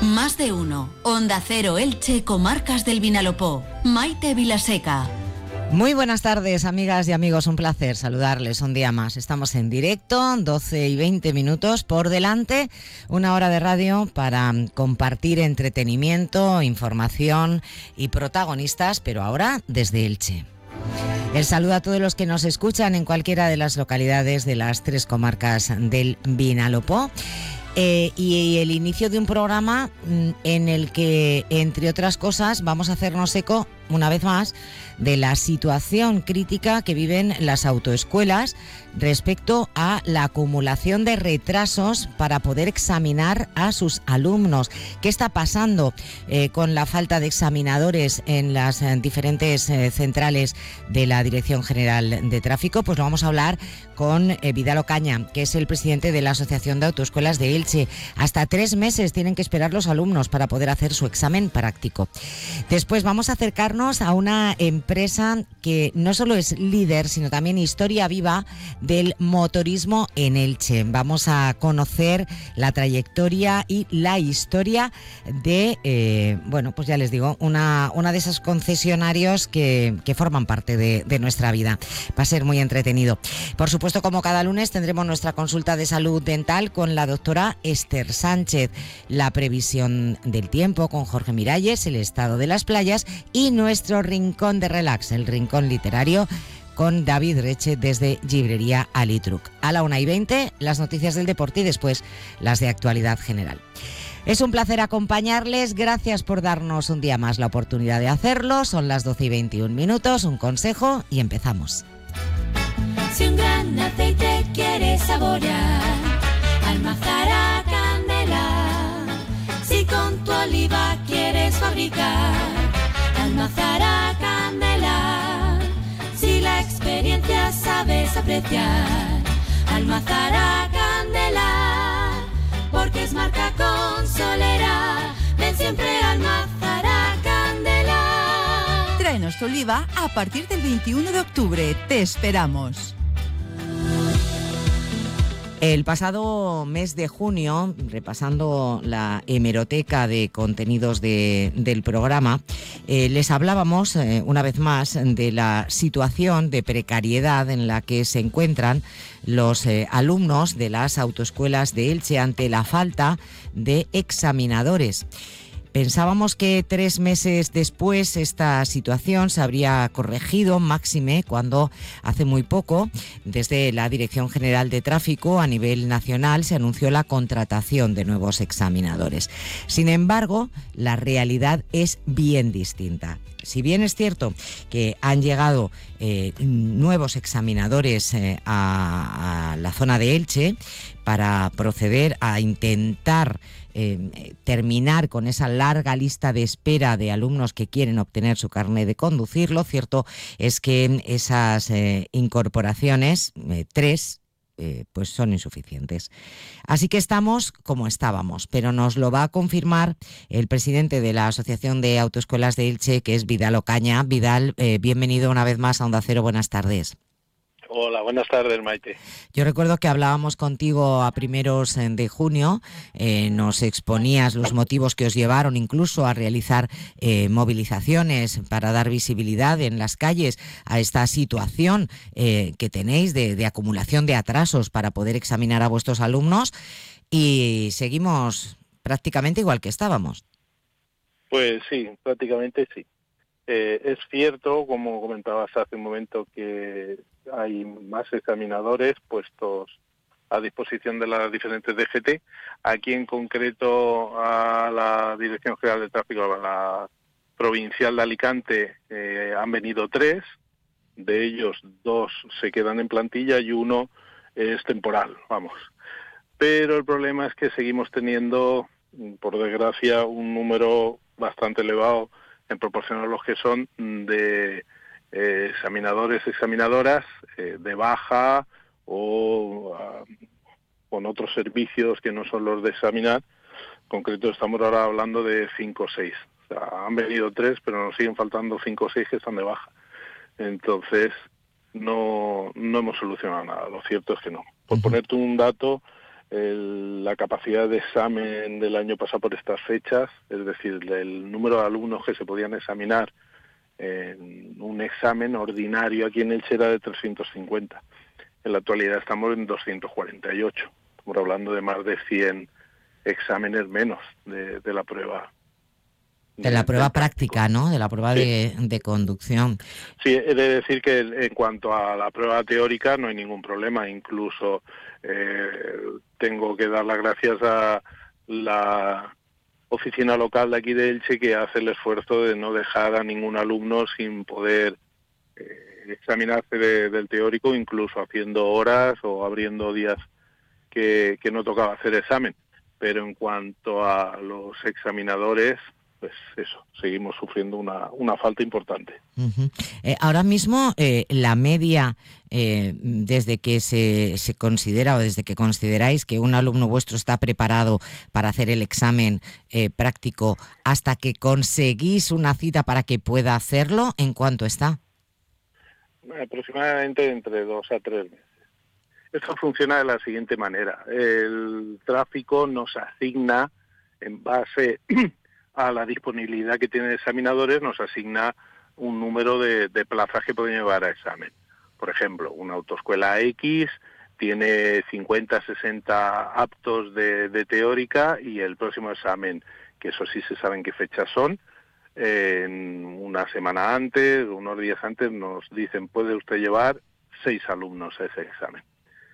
Más de uno. Onda Cero Elche, Comarcas del Vinalopó. Maite Vilaseca. Muy buenas tardes, amigas y amigos, un placer saludarles un día más. Estamos en directo, 12 y 20 minutos por delante, una hora de radio para compartir entretenimiento, información y protagonistas, pero ahora desde Elche. El saludo a todos los que nos escuchan en cualquiera de las localidades de las 3 comarcas del Vinalopó. Y el inicio de un programa en el que, entre otras cosas, vamos a hacernos eco, una vez más, de la situación crítica que viven las autoescuelas respecto a la acumulación de retrasos para poder examinar a sus alumnos. ¿Qué está pasando con la falta de examinadores en las diferentes centrales de la Dirección General de Tráfico? Pues lo vamos a hablar con Vidal Ocaña, que es el presidente de la Asociación de Autoescuelas de Elche. Hasta 3 meses tienen que esperar los alumnos para poder hacer su examen práctico. Después vamos a acercarnos a una empresa que no solo es líder, sino también historia viva del motorismo en Elche. Vamos a conocer la trayectoria y la historia de, pues ya les digo, una de esos concesionarios que forman parte de nuestra vida. Va a ser muy entretenido. Por supuesto, como cada lunes, tendremos nuestra consulta de salud dental con la doctora Esther Sánchez, la previsión del tiempo con Jorge Miralles, el estado de las playas y nuestro rincón de relax, el rincón literario, con David Reche desde Llibrería Alitruc. A la 1:20, las noticias del deporte y después las de actualidad general. Es un placer acompañarles, gracias por darnos un día más la oportunidad de hacerlo. Son las 12:21, un consejo y empezamos. Si un gran aceite quieres saborear, almazara Candela. Si con tu oliva quieres fabricar, almazara Candela. Si la experiencia sabes apreciar, almazara Candela. Porque es marca consolera, ven siempre a almazara Candela. Tráenos tu oliva a partir del 21 de octubre. Te esperamos. El pasado mes de junio, repasando la hemeroteca de contenidos del programa, les hablábamos una vez más de la situación de precariedad en la que se encuentran los alumnos de las autoescuelas de Elche ante la falta de examinadores. Pensábamos que 3 meses después esta situación se habría corregido, máxime cuando hace muy poco, desde la Dirección General de Tráfico a nivel nacional, se anunció la contratación de nuevos examinadores. Sin embargo, la realidad es bien distinta. Si bien es cierto que han llegado nuevos examinadores a la zona de Elche para proceder a intentar terminar con esa larga lista de espera de alumnos que quieren obtener su carnet de conducir, lo cierto es que esas incorporaciones, 3, pues son insuficientes. Así que estamos como estábamos, pero nos lo va a confirmar el presidente de la Asociación de Autoescuelas de Elche, que es Vidal Ocaña. Vidal, bienvenido una vez más a Onda Cero, buenas tardes. Hola, buenas tardes, Maite. Yo recuerdo que hablábamos contigo a primeros de junio, nos exponías los motivos que os llevaron incluso a realizar movilizaciones para dar visibilidad en las calles a esta situación que tenéis de acumulación de atrasos para poder examinar a vuestros alumnos, y seguimos prácticamente igual que estábamos. Pues sí, prácticamente sí. Es cierto, como comentabas hace un momento, que hay más examinadores puestos a disposición de las diferentes DGT. Aquí en concreto a la Dirección General de Tráfico, a la provincial de Alicante, han venido 3, de ellos 2 se quedan en plantilla y 1 es temporal, vamos. Pero el problema es que seguimos teniendo, por desgracia, un número bastante elevado en proporción a los que son de examinadores, examinadoras de baja o con otros servicios que no son los de examinar. En concreto estamos ahora hablando de 5 o 6. O sea, han venido 3, pero nos siguen faltando 5 o 6 que están de baja. Entonces no hemos solucionado nada. Lo cierto es que no. Por ponerte un dato, la capacidad de examen del año pasado por estas fechas, es decir, el número de alumnos que se podían examinar en un examen ordinario aquí en Elche era de 350. En la actualidad estamos en 248. Estamos hablando de más de 100 exámenes menos de la prueba. De la prueba práctica, ¿no? De la prueba sí. de conducción. Sí, he de decir que en cuanto a la prueba teórica no hay ningún problema. Incluso tengo que dar las gracias a la oficina local de aquí de Elche, que hace el esfuerzo de no dejar a ningún alumno sin poder examinarse del teórico, incluso haciendo horas o abriendo días que no tocaba hacer examen. Pero en cuanto a los examinadores, pues eso, seguimos sufriendo una falta importante. Uh-huh. Ahora mismo la media, desde que se considera o desde que consideráis que un alumno vuestro está preparado para hacer el examen práctico hasta que conseguís una cita para que pueda hacerlo, ¿en cuánto está? Aproximadamente entre 2 a 3 meses. Esto funciona de la siguiente manera. El tráfico nos asigna, en base a la disponibilidad que tienen examinadores, nos asigna un número de plazas que pueden llevar a examen. Por ejemplo, una autoescuela X tiene 50, 60 aptos de teórica, y el próximo examen, que eso sí se sabe en qué fechas son, en una semana antes, unos días antes, nos dicen: puede usted llevar 6 alumnos a ese examen.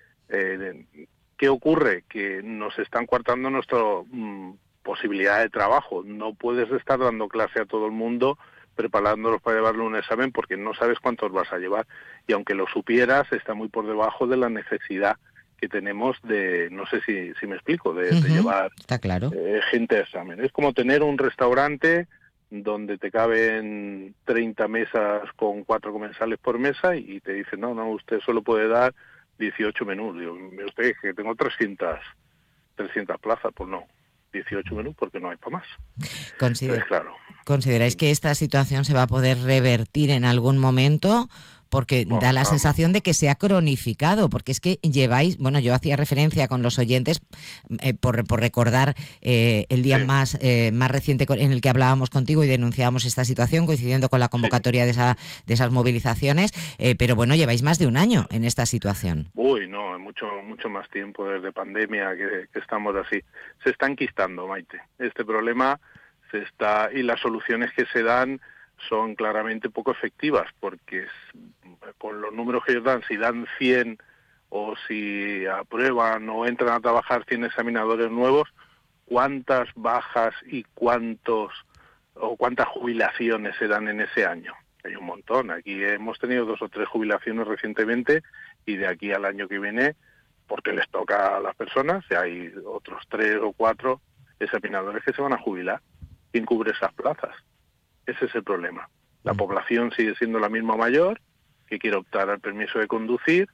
¿Qué ocurre? Que nos están coartando nuestra posibilidad de trabajo. No puedes estar dando clase a todo el mundo, preparándolos para llevarle un examen, porque no sabes cuántos vas a llevar. Y aunque lo supieras, está muy por debajo de la necesidad que tenemos de, no sé si me explico, de llevar está claro. Gente a examen. Es como tener un restaurante donde te caben 30 mesas con 4 comensales por mesa, y te dicen: no, usted solo puede dar 18 menús. Digo: mire usted, que tengo 300 plazas. Pues no, 18 menús porque no hay para más. Entonces, claro. ¿Consideráis que esta situación se va a poder revertir en algún momento? Porque da la sensación de que se ha cronificado, porque es que lleváis, bueno, yo hacía referencia con los oyentes por recordar el día más reciente en el que hablábamos contigo y denunciábamos esta situación, coincidiendo con la convocatoria de esas movilizaciones, pero bueno, lleváis más de un año en esta situación. Uy, no, mucho más tiempo, desde pandemia que estamos así. Se está enquistando, Maite, este problema y las soluciones que se dan son claramente poco efectivas, porque con los números que ellos dan, si dan 100 o si aprueban o entran a trabajar 100 examinadores nuevos, ¿cuántas bajas y cuántas jubilaciones se dan en ese año? Hay un montón. Aquí hemos tenido 2 o 3 jubilaciones recientemente, y de aquí al año que viene, porque les toca a las personas, y hay otros 3 o 4 examinadores que se van a jubilar. ¿Quién cubre esas plazas? Ese es el problema. La población sigue siendo la misma mayor, que quiere optar al permiso de conducir.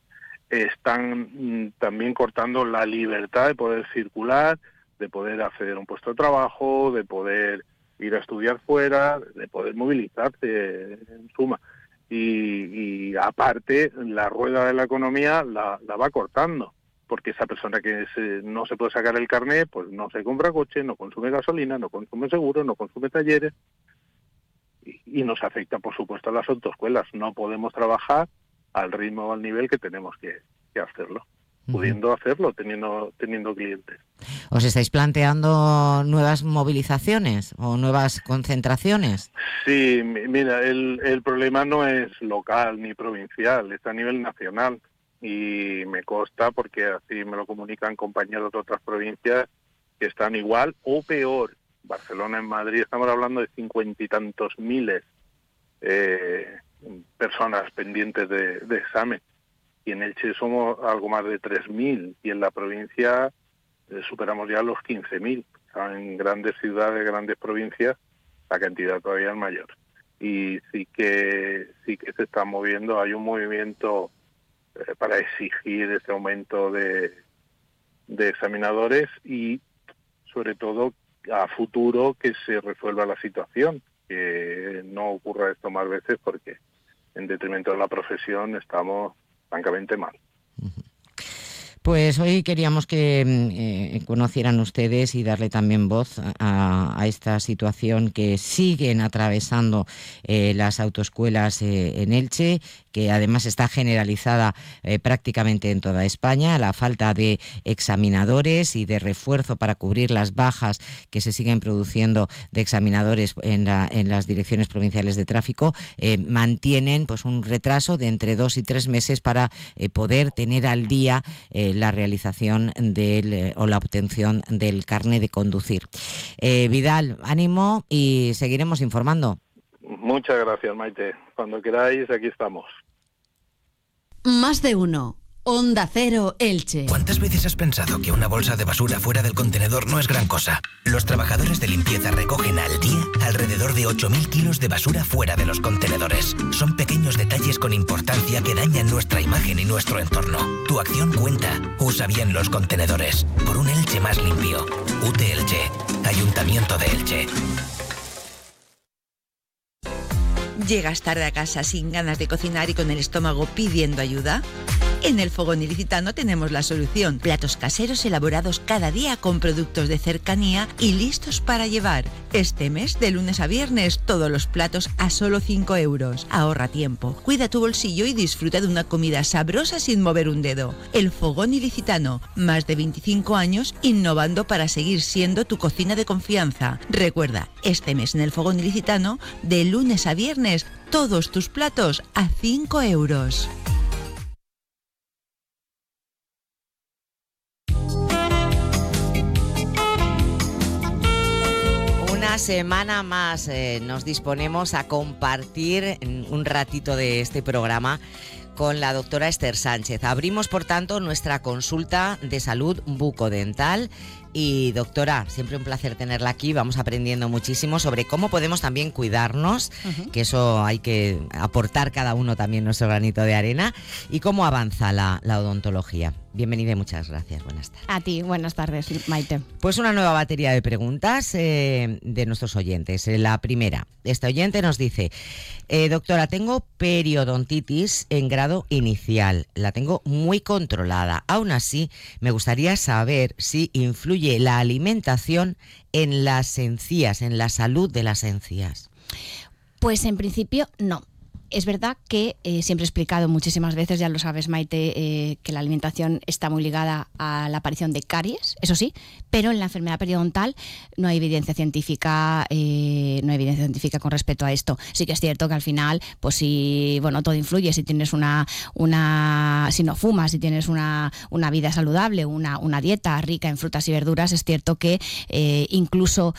Están también cortando la libertad de poder circular, de poder acceder a un puesto de trabajo, de poder ir a estudiar fuera, de poder movilizarse, en suma. Y aparte, la rueda de la economía la va cortando, porque esa persona que no se puede sacar el carnet, pues no se compra coche, no consume gasolina, no consume seguro, no consume talleres. Y nos afecta, por supuesto, a las autoescuelas. No podemos trabajar al ritmo o al nivel que tenemos que hacerlo, pudiendo hacerlo, teniendo clientes. ¿Os estáis planteando nuevas movilizaciones o nuevas concentraciones? Sí, mira, el problema no es local ni provincial, es a nivel nacional. Y me consta, porque así me lo comunican compañeros de otras provincias, que están igual o peor. Barcelona, en Madrid, estamos hablando de 50 y tantos miles personas pendientes de examen. Y en Elche somos algo más de 3.000, y en la provincia superamos ya los 15.000. O sea, en grandes ciudades, grandes provincias, la cantidad todavía es mayor. Y sí que se está moviendo, hay un movimiento para exigir ese aumento de examinadores, y sobre todo a futuro que se resuelva la situación, que no ocurra esto más veces, porque en detrimento de la profesión estamos francamente mal. Pues hoy queríamos que conocieran ustedes y darle también voz a esta situación que siguen atravesando las autoescuelas en Elche, que además está generalizada prácticamente en toda España, la falta de examinadores y de refuerzo para cubrir las bajas que se siguen produciendo de examinadores en las direcciones provinciales de tráfico, mantienen pues un retraso de entre 2 y 3 meses para poder tener al día la realización o la obtención del carné de conducir. Vidal, ánimo y seguiremos informando. Muchas gracias, Maite. Cuando queráis, aquí estamos. Más de uno. Onda Cero Elche. ¿Cuántas veces has pensado que una bolsa de basura fuera del contenedor no es gran cosa? Los trabajadores de limpieza recogen al día alrededor de 8.000 kilos de basura fuera de los contenedores. Son pequeños detalles con importancia que dañan nuestra imagen y nuestro entorno. Tu acción cuenta. Usa bien los contenedores. Por un Elche más limpio. UTE Elche. Ayuntamiento de Elche. ¿Llegas tarde a casa sin ganas de cocinar y con el estómago pidiendo ayuda? En el Fogón Ilicitano tenemos la solución. Platos caseros elaborados cada día con productos de cercanía y listos para llevar. Este mes, de lunes a viernes, todos los platos a solo 5 euros. Ahorra tiempo, cuida tu bolsillo y disfruta de una comida sabrosa sin mover un dedo. El Fogón Ilicitano, más de 25 años innovando para seguir siendo tu cocina de confianza. Recuerda, este mes en el Fogón Ilicitano, de lunes a viernes, todos tus platos a 5 euros. Una semana más nos disponemos a compartir un ratito de este programa con la doctora Esther Sánchez. Abrimos, por tanto, nuestra consulta de salud bucodental. Y doctora, siempre un placer tenerla aquí. Vamos aprendiendo muchísimo sobre cómo podemos también cuidarnos, que eso hay que aportar cada uno también nuestro granito de arena, y cómo avanza la odontología. Bienvenida y muchas gracias. Buenas tardes. A ti, buenas tardes, Maite. Pues una nueva batería de preguntas de nuestros oyentes. La primera, este oyente nos dice: doctora, tengo periodontitis en grado inicial, la tengo muy controlada. Aún así, me gustaría saber si influye la alimentación en las encías, en la salud de las encías. Pues en principio no. Es verdad que siempre he explicado muchísimas veces, ya lo sabes, Maite, que la alimentación está muy ligada a la aparición de caries, eso sí, pero en la enfermedad periodontal no hay evidencia científica, con respecto a esto. Sí que es cierto que al final, pues si, bueno, todo influye. Si tienes si no fumas, si tienes una vida saludable, una dieta rica en frutas y verduras, es cierto que incluso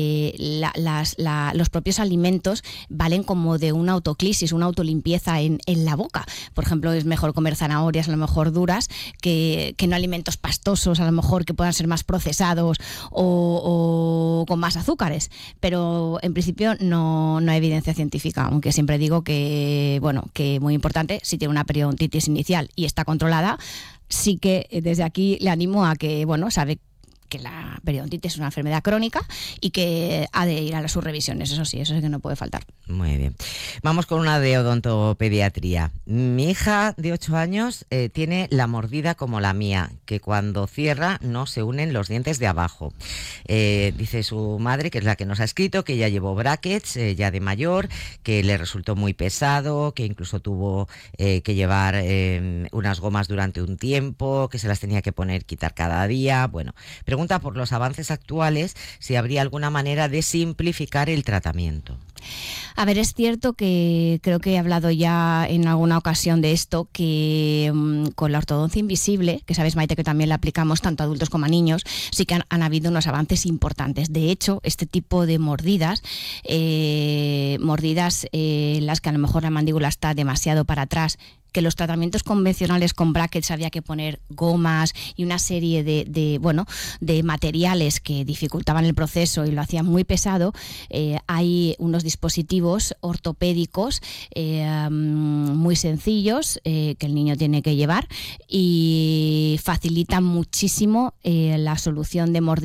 los propios alimentos valen como de una autoclisis, una autolimpieza en la boca. Por ejemplo, es mejor comer zanahorias a lo mejor duras que no alimentos pastosos, a lo mejor que puedan ser más procesados o con más azúcares. Pero en principio no hay evidencia científica, aunque siempre digo que, bueno, que muy importante, si tiene una periodontitis inicial y está controlada, sí que desde aquí le animo a que, bueno, sabe que la periodontitis es una enfermedad crónica y que ha de ir a sus revisiones, eso sí que no puede faltar. Muy bien. Vamos con una de odontopediatría. Mi hija de 8 años tiene la mordida como la mía, que cuando cierra no se unen los dientes de abajo. Dice su madre, que es la que nos ha escrito, que ella llevó brackets ya de mayor, que le resultó muy pesado, que incluso tuvo que llevar unas gomas durante un tiempo, que se las tenía que quitar cada día. Bueno, pregunta por los avances actuales, si habría alguna manera de simplificar el tratamiento. A ver, es cierto que creo que he hablado ya en alguna ocasión de esto, que con la ortodoncia invisible, que sabes, Maite, que también la aplicamos tanto a adultos como a niños, sí que han habido unos avances importantes. De hecho, este tipo de mordidas en las que a lo mejor la mandíbula está demasiado para atrás, que los tratamientos convencionales con brackets había que poner gomas y una serie de materiales que dificultaban el proceso y lo hacían muy pesado, hay unos dispositivos ortopédicos muy sencillos que el niño tiene que llevar y facilitan muchísimo la solución de mordidas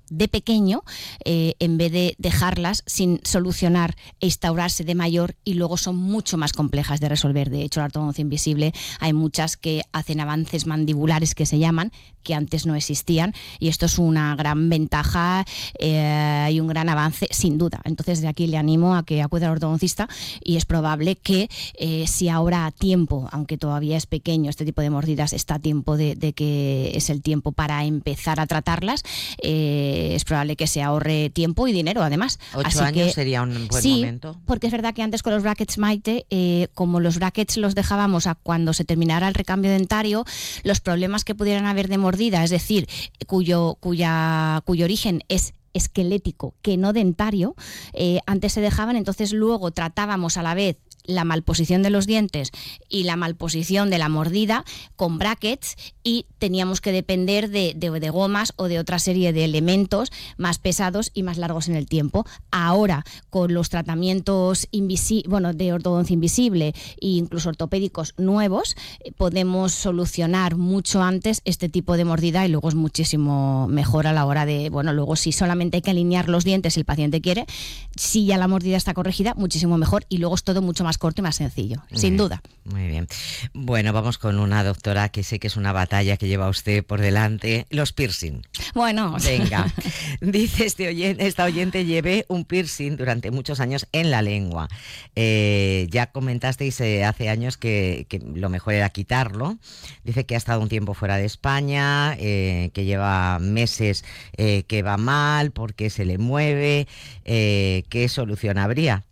de pequeño, en vez de dejarlas sin solucionar e instaurarse de mayor, y luego son mucho más complejas de resolver. De hecho, la ortodoncia invisible hay muchas que hacen avances mandibulares que se llaman, que antes no existían, y esto es una gran ventaja y un gran avance sin duda. Entonces de aquí le animo a que acuda al ortodoncista, y es probable que si ahora a tiempo, aunque todavía es pequeño este tipo de mordidas, está a tiempo de que es el tiempo para empezar a tratarlas, es probable que se ahorre tiempo y dinero además. 8 años sería un buen momento. Sí, porque es verdad que antes con los brackets, Maite, como los brackets los dejábamos a cuando se terminara el recambio dentario, los problemas que pudieran haber de mordida, es decir, cuyo origen es esquelético que no dentario, antes se dejaban, entonces luego tratábamos a la vez la malposición de los dientes y la malposición de la mordida con brackets, y teníamos que depender de gomas o de otra serie de elementos más pesados y más largos en el tiempo. Ahora, con los tratamientos de ortodoncia invisible e incluso ortopédicos nuevos, podemos solucionar mucho antes este tipo de mordida, y luego es muchísimo mejor a la hora de, luego si solamente hay que alinear los dientes si el paciente quiere, si ya la mordida está corregida, muchísimo mejor, y luego es todo mucho más corto y más sencillo, sin duda. Muy bien. Bueno, vamos con una doctora que sé que es una batalla que lleva usted por delante, los piercing. Bueno, venga. Dice esta oyente, llevé un piercing durante muchos años en la lengua. Ya comentasteis hace años que lo mejor era quitarlo. Dice que ha estado un tiempo fuera de España, que lleva meses que va mal porque se le mueve. ¿Qué solución habría?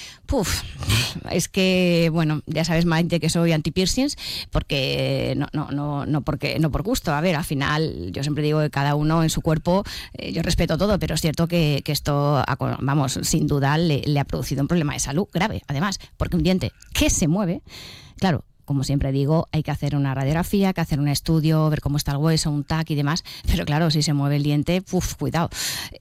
Es que, ya sabes, Maite, que soy anti-piercings, porque no por gusto. A ver, al final, yo siempre digo que cada uno en su cuerpo, yo respeto todo, pero es cierto que esto, sin duda le ha producido un problema de salud grave, además, porque un diente que se mueve, claro, como siempre digo, hay que hacer una radiografía, hay que hacer un estudio, ver cómo está el hueso, un TAC y demás, pero claro, si se mueve el diente, cuidado.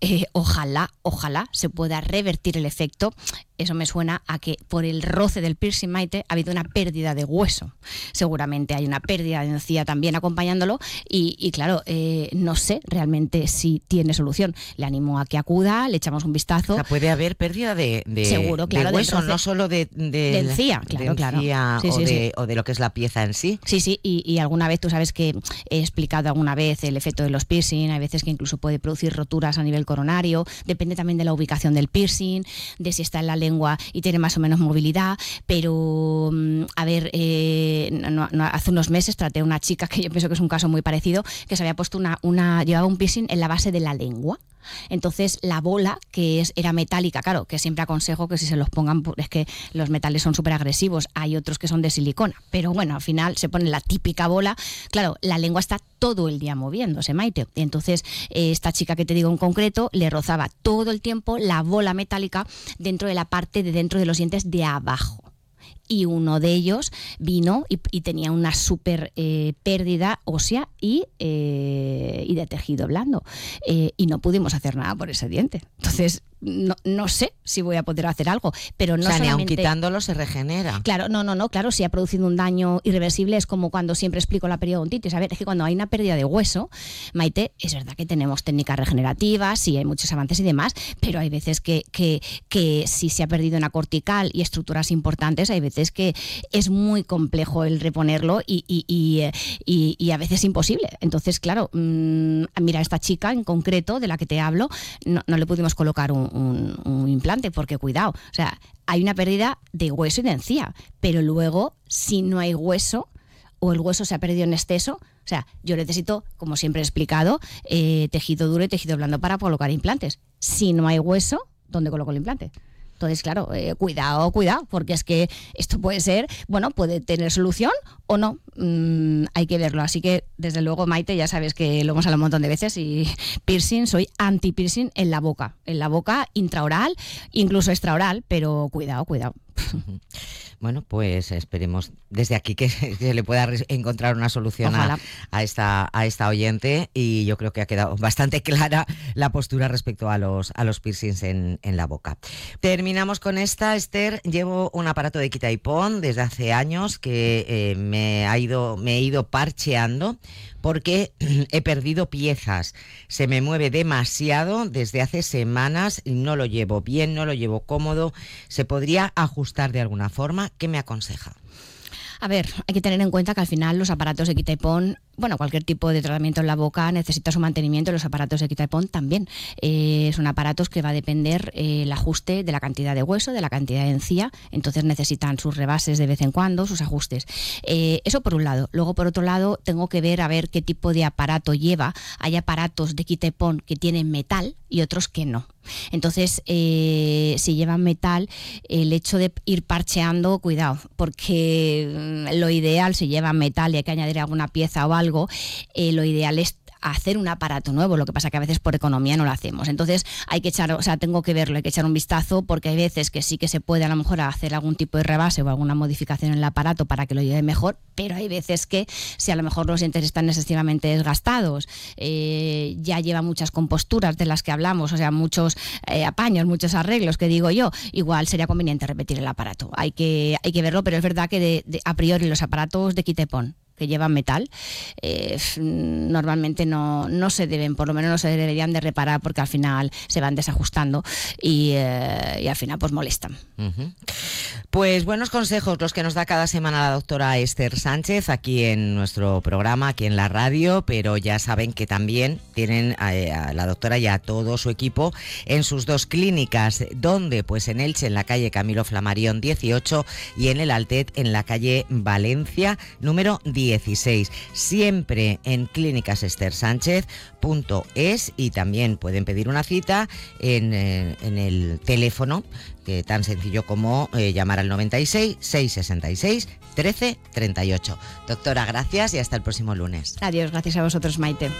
Ojalá se pueda revertir el efecto. Eso me suena a que por el roce del piercing, Maite, ha habido una pérdida de hueso. Seguramente hay una pérdida de encía también acompañándolo, y claro, no sé realmente si tiene solución. Le animo a que acuda, le echamos un vistazo. O sea, puede haber pérdida seguro, claro, de hueso, no solo de encía, claro. Sí. O de lo que es la pieza en sí. Sí, y alguna vez, tú sabes que he explicado alguna vez el efecto de los piercing, hay veces que incluso puede producir roturas a nivel coronario, depende también de la ubicación del piercing, de si está en la lengua y tiene más o menos movilidad, pero a ver, hace unos meses traté a una chica que yo pienso que es un caso muy parecido, que se había puesto llevaba un piercing en la base de la lengua. Entonces la bola, que era metálica, claro, que siempre aconsejo que si se los pongan, es que los metales son súper agresivos, hay otros que son de silicona, pero bueno, al final se pone la típica bola, claro, la lengua está todo el día moviéndose, Maite, entonces esta chica que te digo en concreto, le rozaba todo el tiempo la bola metálica dentro de la parte de dentro de los dientes de abajo. Y uno de ellos vino y tenía una súper pérdida ósea y de tejido blando. Y no pudimos hacer nada por ese diente. Entonces, no sé si voy a poder hacer algo, pero no solamente... ni aun quitándolo se regenera. Claro, claro, si ha producido un daño irreversible, es como cuando siempre explico la periodontitis. A ver, es que cuando hay una pérdida de hueso, Maite, es verdad que tenemos técnicas regenerativas, sí, hay muchos avances y demás, pero hay veces que si se ha perdido una cortical y estructuras importantes, hay veces que es muy complejo el reponerlo y a veces imposible. Entonces, claro, mira, esta chica en concreto de la que te hablo, no le pudimos colocar un implante, porque cuidado, o sea, hay una pérdida de hueso y de encía, pero luego si no hay hueso o el hueso se ha perdido en exceso, o sea, yo necesito, como siempre he explicado, tejido duro y tejido blando para colocar implantes. Si no hay hueso, ¿dónde coloco el implante? Entonces, claro, cuidado, porque es que esto puede ser, puede tener solución o no, hay que verlo. Así que, desde luego, Maite, ya sabes que lo hemos hablado un montón de veces, y piercing, soy anti-piercing en la boca intraoral, incluso extraoral, pero cuidado. Bueno, pues esperemos desde aquí que se le pueda encontrar una solución a esta oyente, y yo creo que ha quedado bastante clara la postura respecto a los piercings en la boca. Terminamos con esta, Esther. Llevo un aparato de quita y pon desde hace años que me he ido parcheando porque he perdido piezas. Se me mueve demasiado desde hace semanas y no lo llevo bien, no lo llevo cómodo. ¿Se podría ajustar de alguna forma? ¿Qué me aconseja? A ver, hay que tener en cuenta que al final los aparatos de quita y pon, bueno, cualquier tipo de tratamiento en la boca necesita su mantenimiento, los aparatos de quita y pon también. Son aparatos que va a depender el ajuste de la cantidad de hueso, de la cantidad de encía, entonces necesitan sus rebases de vez en cuando, sus ajustes. Eso por un lado. Luego, por otro lado, tengo que ver a ver qué tipo de aparato lleva. Hay aparatos de quita y pon que tienen metal y otros que no. Entonces, si llevan metal, el hecho de ir parcheando, cuidado, porque lo ideal, si llevan metal y hay que añadir alguna pieza o algo, lo ideal es hacer un aparato nuevo. Lo que pasa que a veces por economía no lo hacemos. Entonces hay que echar, tengo que verlo, hay que echar un vistazo, porque hay veces que sí que se puede a lo mejor hacer algún tipo de rebase o alguna modificación en el aparato para que lo lleve mejor, pero hay veces que si a lo mejor los dientes están excesivamente desgastados, ya lleva muchas composturas de las que hablamos, muchos apaños, muchos arreglos, que digo yo, igual sería conveniente repetir el aparato. Hay que verlo, pero es verdad que a priori los aparatos de quita y pon que llevan metal, normalmente no se deben, por lo menos no se deberían de reparar, porque al final se van desajustando y al final pues molestan. Uh-huh. Pues buenos consejos los que nos da cada semana la doctora Esther Sánchez aquí en nuestro programa, aquí en la radio, pero ya saben que también tienen a la doctora y a todo su equipo en sus dos clínicas. ¿Dónde? Pues en Elche, en la calle Camilo Flammarion 18, y en el Altet, en la calle Valencia número 16, siempre en clínicasesthersánchez.es, y también pueden pedir una cita en el teléfono, que tan sencillo como llamar al 96 666 13 38. Doctora, gracias y hasta el próximo lunes. Adiós, gracias a vosotros, Maite.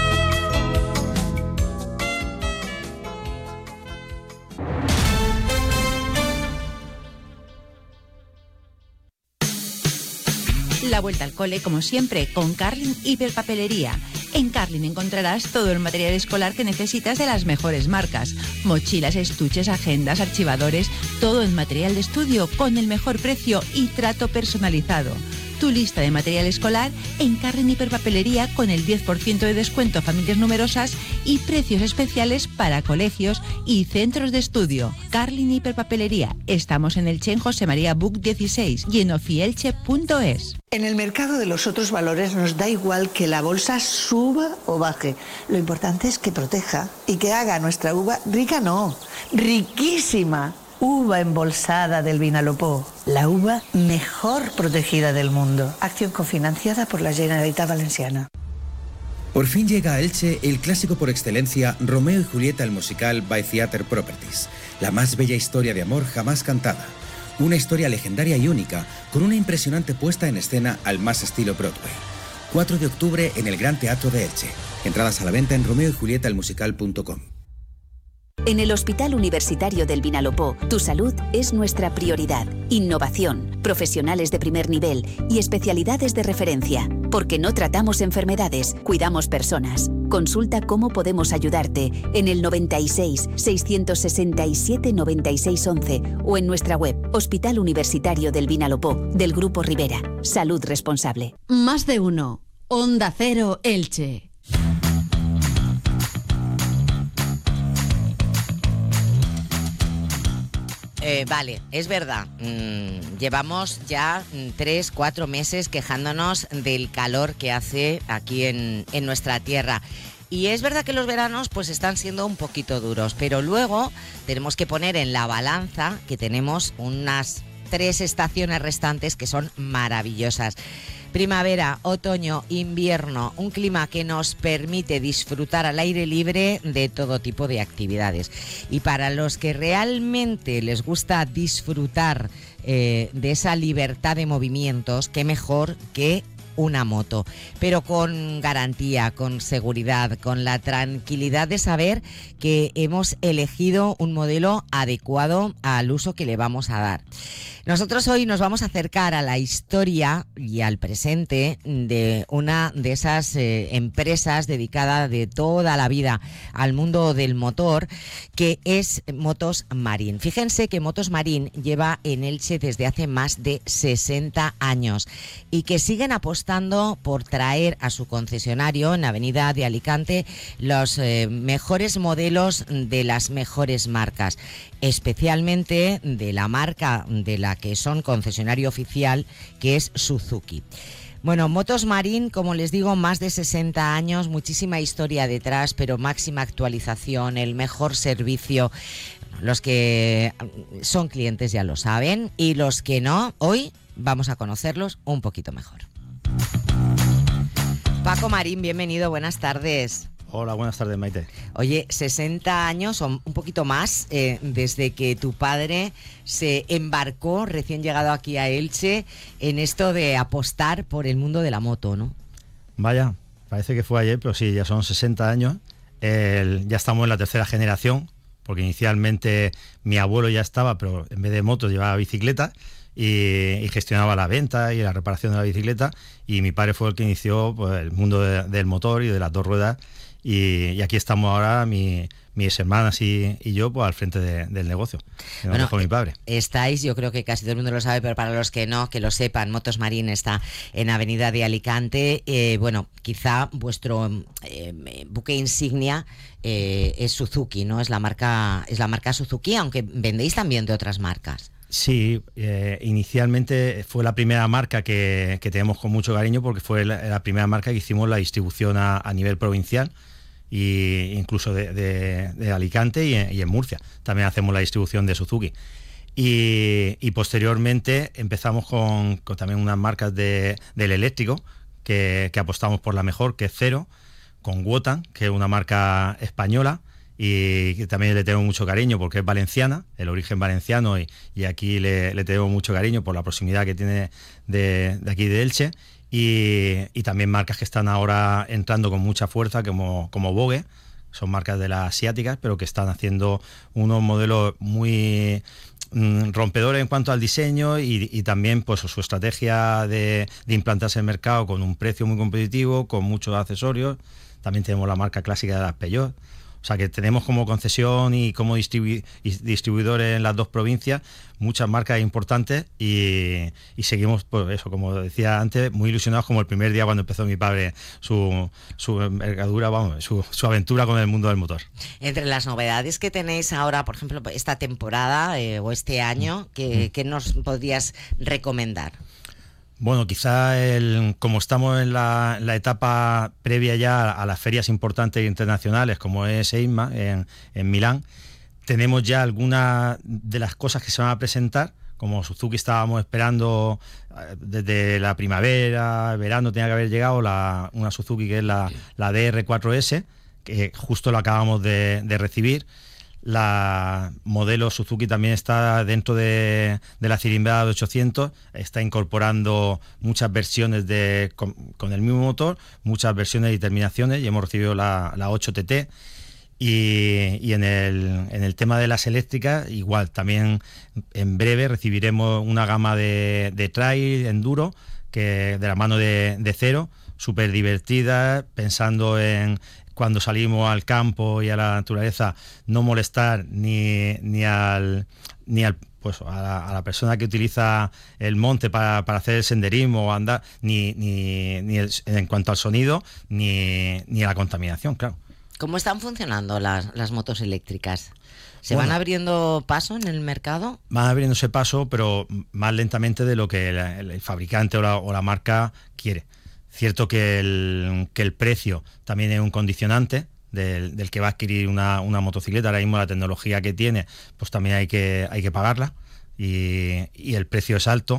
La vuelta al cole, como siempre, con Carlin Hiperpapelería. En Carlin encontrarás todo el material escolar que necesitas de las mejores marcas. Mochilas, estuches, agendas, archivadores, todo en material de estudio con el mejor precio y trato personalizado. Tu lista de material escolar en Carlin Hiperpapelería, con el 10% de descuento a familias numerosas y precios especiales para colegios y centros de estudio. Carlin Hiperpapelería. Estamos en Elche, en José María Buc 16 y en ofielche.es. En el mercado de los otros valores nos da igual que la bolsa suba o baje. Lo importante es que proteja y que haga nuestra uva rica, no, riquísima. Uva embolsada del Vinalopó, la uva mejor protegida del mundo. Acción cofinanciada por la Generalitat Valenciana. Por fin llega a Elche el clásico por excelencia, Romeo y Julieta, el musical by Theatre Properties. La más bella historia de amor jamás cantada. Una historia legendaria y única, con una impresionante puesta en escena al más estilo Broadway. 4 de octubre en el Gran Teatro de Elche. Entradas a la venta en romeoyjulietaelmusical.com. En el Hospital Universitario del Vinalopó, tu salud es nuestra prioridad. Innovación, profesionales de primer nivel y especialidades de referencia. Porque no tratamos enfermedades, cuidamos personas. Consulta cómo podemos ayudarte en el 96 667 96 11 o en nuestra web Hospital Universitario del Vinalopó, del Grupo Rivera. Salud responsable. Más de uno. Onda Cero Elche. Vale, es verdad, llevamos ya 3-4 meses quejándonos del calor que hace aquí en nuestra tierra. Y es verdad que los veranos pues están siendo un poquito duros, pero luego tenemos que poner en la balanza que tenemos unas 3 estaciones restantes que son maravillosas. Primavera, otoño, invierno, un clima que nos permite disfrutar al aire libre de todo tipo de actividades. Y para los que realmente les gusta disfrutar de esa libertad de movimientos, qué mejor que una moto, pero con garantía, con seguridad, con la tranquilidad de saber que hemos elegido un modelo adecuado al uso que le vamos a dar. Nosotros hoy nos vamos a acercar a la historia y al presente de una de esas empresas dedicada de toda la vida al mundo del motor, que es Motos Marín. Fíjense que Motos Marín lleva en Elche desde hace más de 60 años y que siguen apostando por traer a su concesionario en la avenida de Alicante los mejores modelos de las mejores marcas, especialmente de la marca de la que son concesionario oficial, que es Suzuki. Bueno, Motos Marín, como les digo, más de 60 años, muchísima historia detrás, pero máxima actualización, el mejor servicio. Los que son clientes ya lo saben, y los que no, hoy vamos a conocerlos un poquito mejor. Paco Marín, bienvenido, buenas tardes. Hola, buenas tardes, Maite. Oye, 60 años o un poquito más desde que tu padre se embarcó, recién llegado aquí a Elche, en esto de apostar por el mundo de la moto, ¿no? Vaya, parece que fue ayer, pero sí, ya son 60 años. Ya estamos en la tercera generación, porque inicialmente mi abuelo ya estaba, pero en vez de motos llevaba bicicleta y gestionaba la venta y la reparación de la bicicleta, y mi padre fue el que inició pues, el mundo del motor y de las dos ruedas. Y aquí estamos ahora, mis hermanas y yo, pues al frente del negocio. Bueno, fue mi padre. Estáis, yo creo que casi todo el mundo lo sabe, pero para los que no, que lo sepan, Motos Marín está en Avenida de Alicante. Bueno, quizá vuestro buque insignia es Suzuki, ¿no? Es la marca Suzuki, aunque vendéis también de otras marcas. Sí, inicialmente fue la primera marca que tenemos con mucho cariño, porque fue la primera marca que hicimos la distribución a nivel provincial, e incluso de Alicante y en Murcia. También hacemos la distribución de Suzuki. Y posteriormente empezamos con también unas marcas del eléctrico, que apostamos por la mejor, que es Cero, con Wotan, que es una marca española, y que también le tengo mucho cariño porque es valenciana, el origen valenciano, y aquí le tengo mucho cariño por la proximidad que tiene de aquí de Elche, y también marcas que están ahora entrando con mucha fuerza como Vogue, son marcas de las asiáticas, pero que están haciendo unos modelos muy rompedores en cuanto al diseño, y también pues su estrategia de implantarse en el mercado con un precio muy competitivo, con muchos accesorios. También tenemos la marca clásica de las Peugeot. O sea que tenemos como concesión y como distribuidores en las dos provincias muchas marcas importantes, y seguimos, pues eso, como decía antes, muy ilusionados como el primer día cuando empezó mi padre su envergadura, su aventura con el mundo del motor. Entre las novedades que tenéis ahora, por ejemplo, esta temporada o este año, ¿qué nos podrías recomendar? Bueno, quizá como estamos en la etapa previa ya a las ferias importantes internacionales, como es EICMA en Milán, tenemos ya algunas de las cosas que se van a presentar. Como Suzuki estábamos esperando desde la primavera, verano tenía que haber llegado una Suzuki que es la DR4S, que justo la acabamos de recibir. La modelo Suzuki también está dentro de la cilindrada de 800, está incorporando muchas versiones con el mismo motor, muchas versiones y terminaciones, y hemos recibido la 8TT. Y en el tema de las eléctricas, igual, también en breve recibiremos una gama de trail, enduro, que de la mano de Cero, súper divertida, pensando en cuando salimos al campo y a la naturaleza no molestar ni al pues a la persona que utiliza el monte para hacer el senderismo o andar, ni en cuanto al sonido ni a la contaminación, claro. ¿Cómo están funcionando las motos eléctricas? ¿Se van abriendo paso en el mercado? Van abriéndose paso, pero más lentamente de lo que el fabricante o la marca quiere. Cierto que el precio también es un condicionante del que va a adquirir una motocicleta. Ahora mismo la tecnología que tiene, pues también hay que pagarla, y el precio es alto.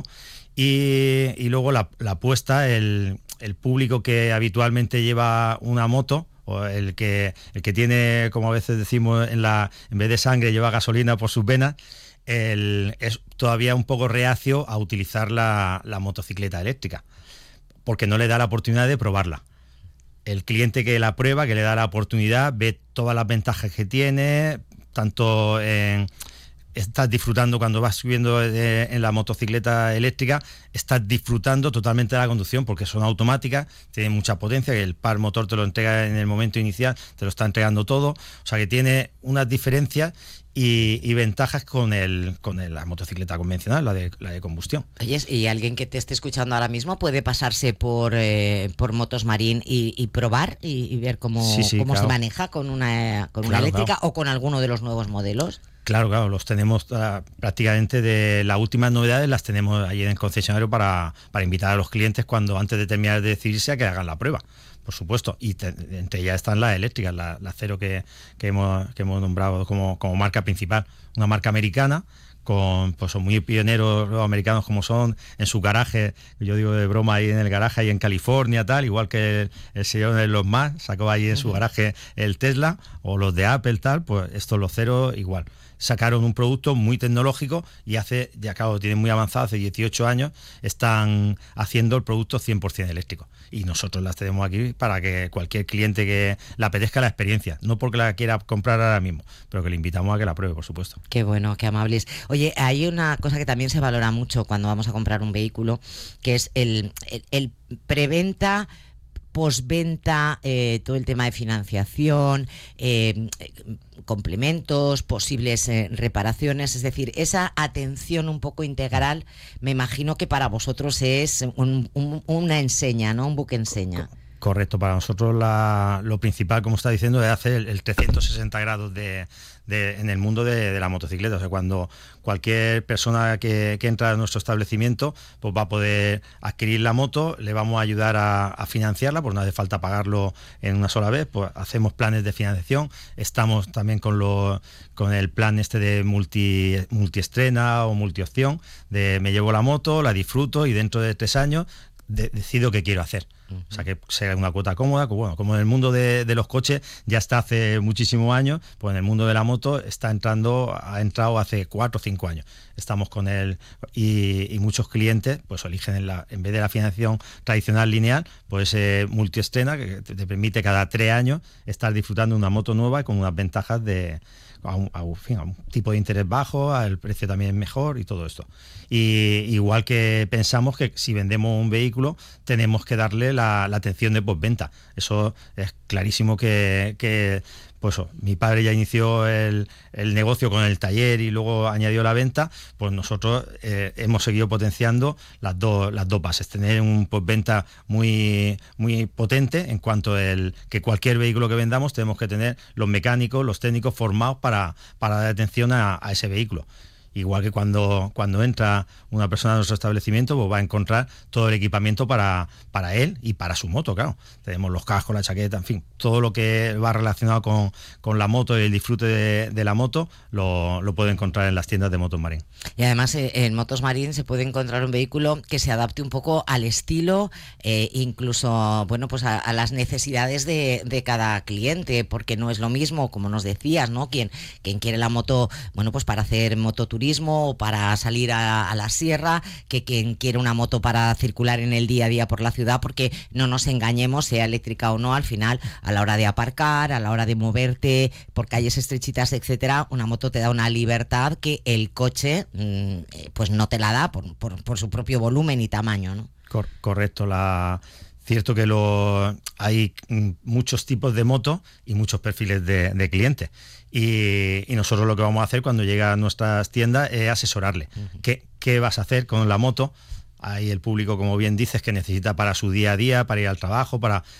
Y luego la apuesta, el público que habitualmente lleva una moto, o el que tiene, como a veces decimos, en vez de sangre lleva gasolina por sus venas, es todavía un poco reacio a utilizar la motocicleta eléctrica. porque no le da la oportunidad de probarla. El cliente que la prueba, que le da la oportunidad, ve todas las ventajas que tiene, tanto estás disfrutando cuando vas subiendo en la motocicleta eléctrica, estás disfrutando totalmente de la conducción porque son automáticas, tienen mucha potencia, que el par motor te lo entrega en el momento inicial, te lo está entregando todo, o sea que tiene unas diferencias y ventajas con la motocicleta convencional, la de combustión. Oye, y alguien que te esté escuchando ahora mismo puede pasarse por Motos Marín y probar y ver cómo claro. se maneja con una eléctrica, claro, o con alguno de los nuevos modelos. Claro, los tenemos prácticamente de las últimas novedades, las tenemos ahí en el concesionario para invitar a los clientes antes de terminar de decidirse a que hagan la prueba, por supuesto. Y entre ellas están las eléctricas, la Cero que hemos nombrado como marca principal, una marca americana, pues son muy pioneros los americanos como son en su garaje, yo digo de broma, ahí en el garaje ahí en California, tal, igual que el señor de Elon Musk sacó ahí en su garaje el Tesla, o los de Apple, tal, pues estos los Cero igual. Sacaron un producto muy tecnológico y tienen muy avanzado, hace 18 años, están haciendo el producto 100% eléctrico. Y nosotros las tenemos aquí para que cualquier cliente que le apetezca la experiencia, no porque la quiera comprar ahora mismo, pero que le invitamos a que la pruebe, por supuesto. Qué bueno, qué amables. Oye, hay una cosa que también se valora mucho cuando vamos a comprar un vehículo, que es el preventa, postventa, todo el tema de financiación, complementos, posibles reparaciones, es decir, esa atención un poco integral, me imagino que para vosotros es una enseña, ¿no? Un buque enseña. Correcto, para nosotros lo principal, como está diciendo, es hacer el 360 grados en el mundo de la motocicleta. O sea, cuando cualquier persona que entra a nuestro establecimiento pues va a poder adquirir la moto, le vamos a ayudar a financiarla, pues no hace falta pagarlo en una sola vez, pues hacemos planes de financiación, estamos también con el plan de multiestrena o multiopción, de me llevo la moto, la disfruto y dentro de 3 años decido qué quiero hacer. O sea, que sea una cuota cómoda, como en el mundo de los coches ya está hace muchísimos años, pues en el mundo de la moto ha entrado hace 4 o 5 años. Estamos con él y muchos clientes pues eligen en vez de la financiación tradicional lineal, pues multiestrena, que te permite cada 3 años estar disfrutando de una moto nueva y con unas ventajas a un tipo de interés bajo, el precio también mejor y todo esto. Y igual que pensamos que si vendemos un vehículo tenemos que darle la atención de postventa. Eso es clarísimo que pues mi padre ya inició el negocio con el taller y luego añadió la venta, pues nosotros hemos seguido potenciando las dos bases, tener un postventa muy, muy potente en cuanto que cualquier vehículo que vendamos tenemos que tener los mecánicos, los técnicos formados para dar atención a ese vehículo. Igual que cuando entra una persona a nuestro establecimiento, pues va a encontrar todo el equipamiento para él y para su moto, claro. Tenemos los cascos, la chaqueta, en fin, todo lo que va relacionado con la moto y el disfrute de la moto lo puede encontrar en las tiendas de Motos Marín. Y además en Motos Marín se puede encontrar un vehículo que se adapte un poco al estilo, incluso bueno, pues a las necesidades de cada cliente, porque no es lo mismo, como nos decías, ¿no? Quien quiere la moto, bueno, pues para hacer mototurismo o para salir a la sierra, que quien quiere una moto para circular en el día a día por la ciudad, porque no nos engañemos, sea eléctrica o no, al final a la hora de aparcar, a la hora de moverte por calles estrechitas, etcétera, una moto te da una libertad que el coche pues no te la da por su propio volumen y tamaño, ¿no? Correcto, cierto que hay muchos tipos de motos y muchos perfiles de clientes. Y nosotros lo que vamos a hacer cuando llega a nuestras tiendas es asesorarle. ¿Qué vas a hacer con la moto? Hay el público, como bien dices, que necesita para su día a día, para ir al trabajo,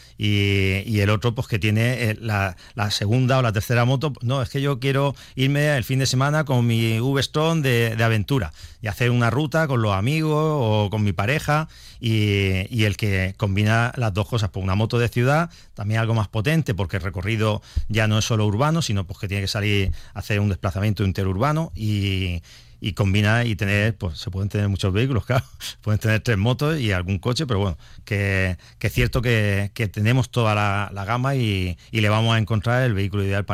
y el otro pues que tiene la segunda o la tercera moto. No, es que yo quiero irme el fin de semana con mi V-Strom de aventura y hacer una ruta con los amigos o con mi pareja, y el que combina las dos cosas, pues una moto de ciudad, también algo más potente porque el recorrido ya no es solo urbano, sino pues que tiene que salir a hacer un desplazamiento interurbano y combina y tener, pues se pueden tener muchos vehículos, claro, pueden tener 3 motos y algún coche, pero bueno, que es cierto que tenemos toda la gama y le vamos a encontrar el vehículo ideal para él.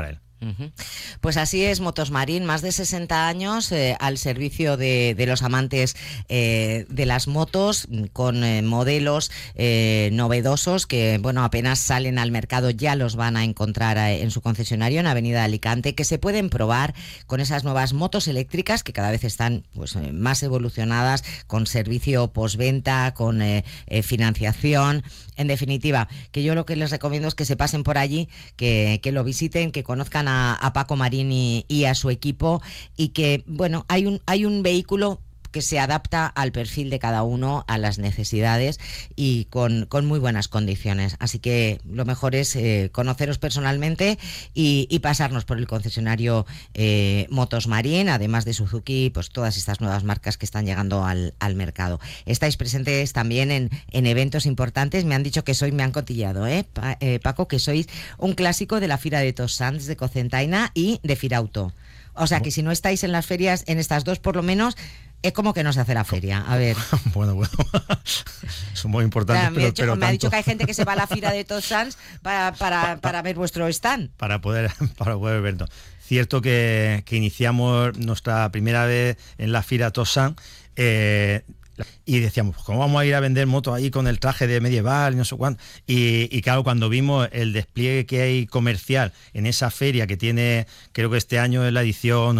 Pues así es Motos Marín, más de 60 años al servicio de los amantes de las motos, con modelos novedosos que, bueno, apenas salen al mercado ya los van a encontrar en su concesionario en Avenida Alicante, que se pueden probar con esas nuevas motos eléctricas que cada vez están pues más evolucionadas, con servicio postventa, con financiación. En definitiva, que yo lo que les recomiendo es que se pasen por allí, que lo visiten, que conozcan a Paco Marín y a su equipo, y que, bueno, hay un vehículo que se adapta al perfil de cada uno, a las necesidades, y con muy buenas condiciones. Así que lo mejor es conoceros personalmente y pasarnos por el concesionario Motos Marín, además de Suzuki, pues todas estas nuevas marcas que están llegando al mercado. Estáis presentes también en eventos importantes. Me han dicho que me han cotillado, Paco, que sois un clásico de la Fira de Tossants de Cocentaina y de Firauto. O sea que si no estáis en las ferias, en estas dos por lo menos, es como que no se hace la feria. A ver. Bueno. Son muy importantes, pero me ha dicho que hay gente que se va a la Fira de Tossants para ver vuestro stand. Para poder verlo. Cierto que iniciamos nuestra primera vez en la Fira Tossants, y decíamos, ¿cómo vamos a ir a vender motos ahí con el traje de medieval y no sé cuánto? Y claro, cuando vimos el despliegue que hay comercial en esa feria, que tiene, creo que este año es la edición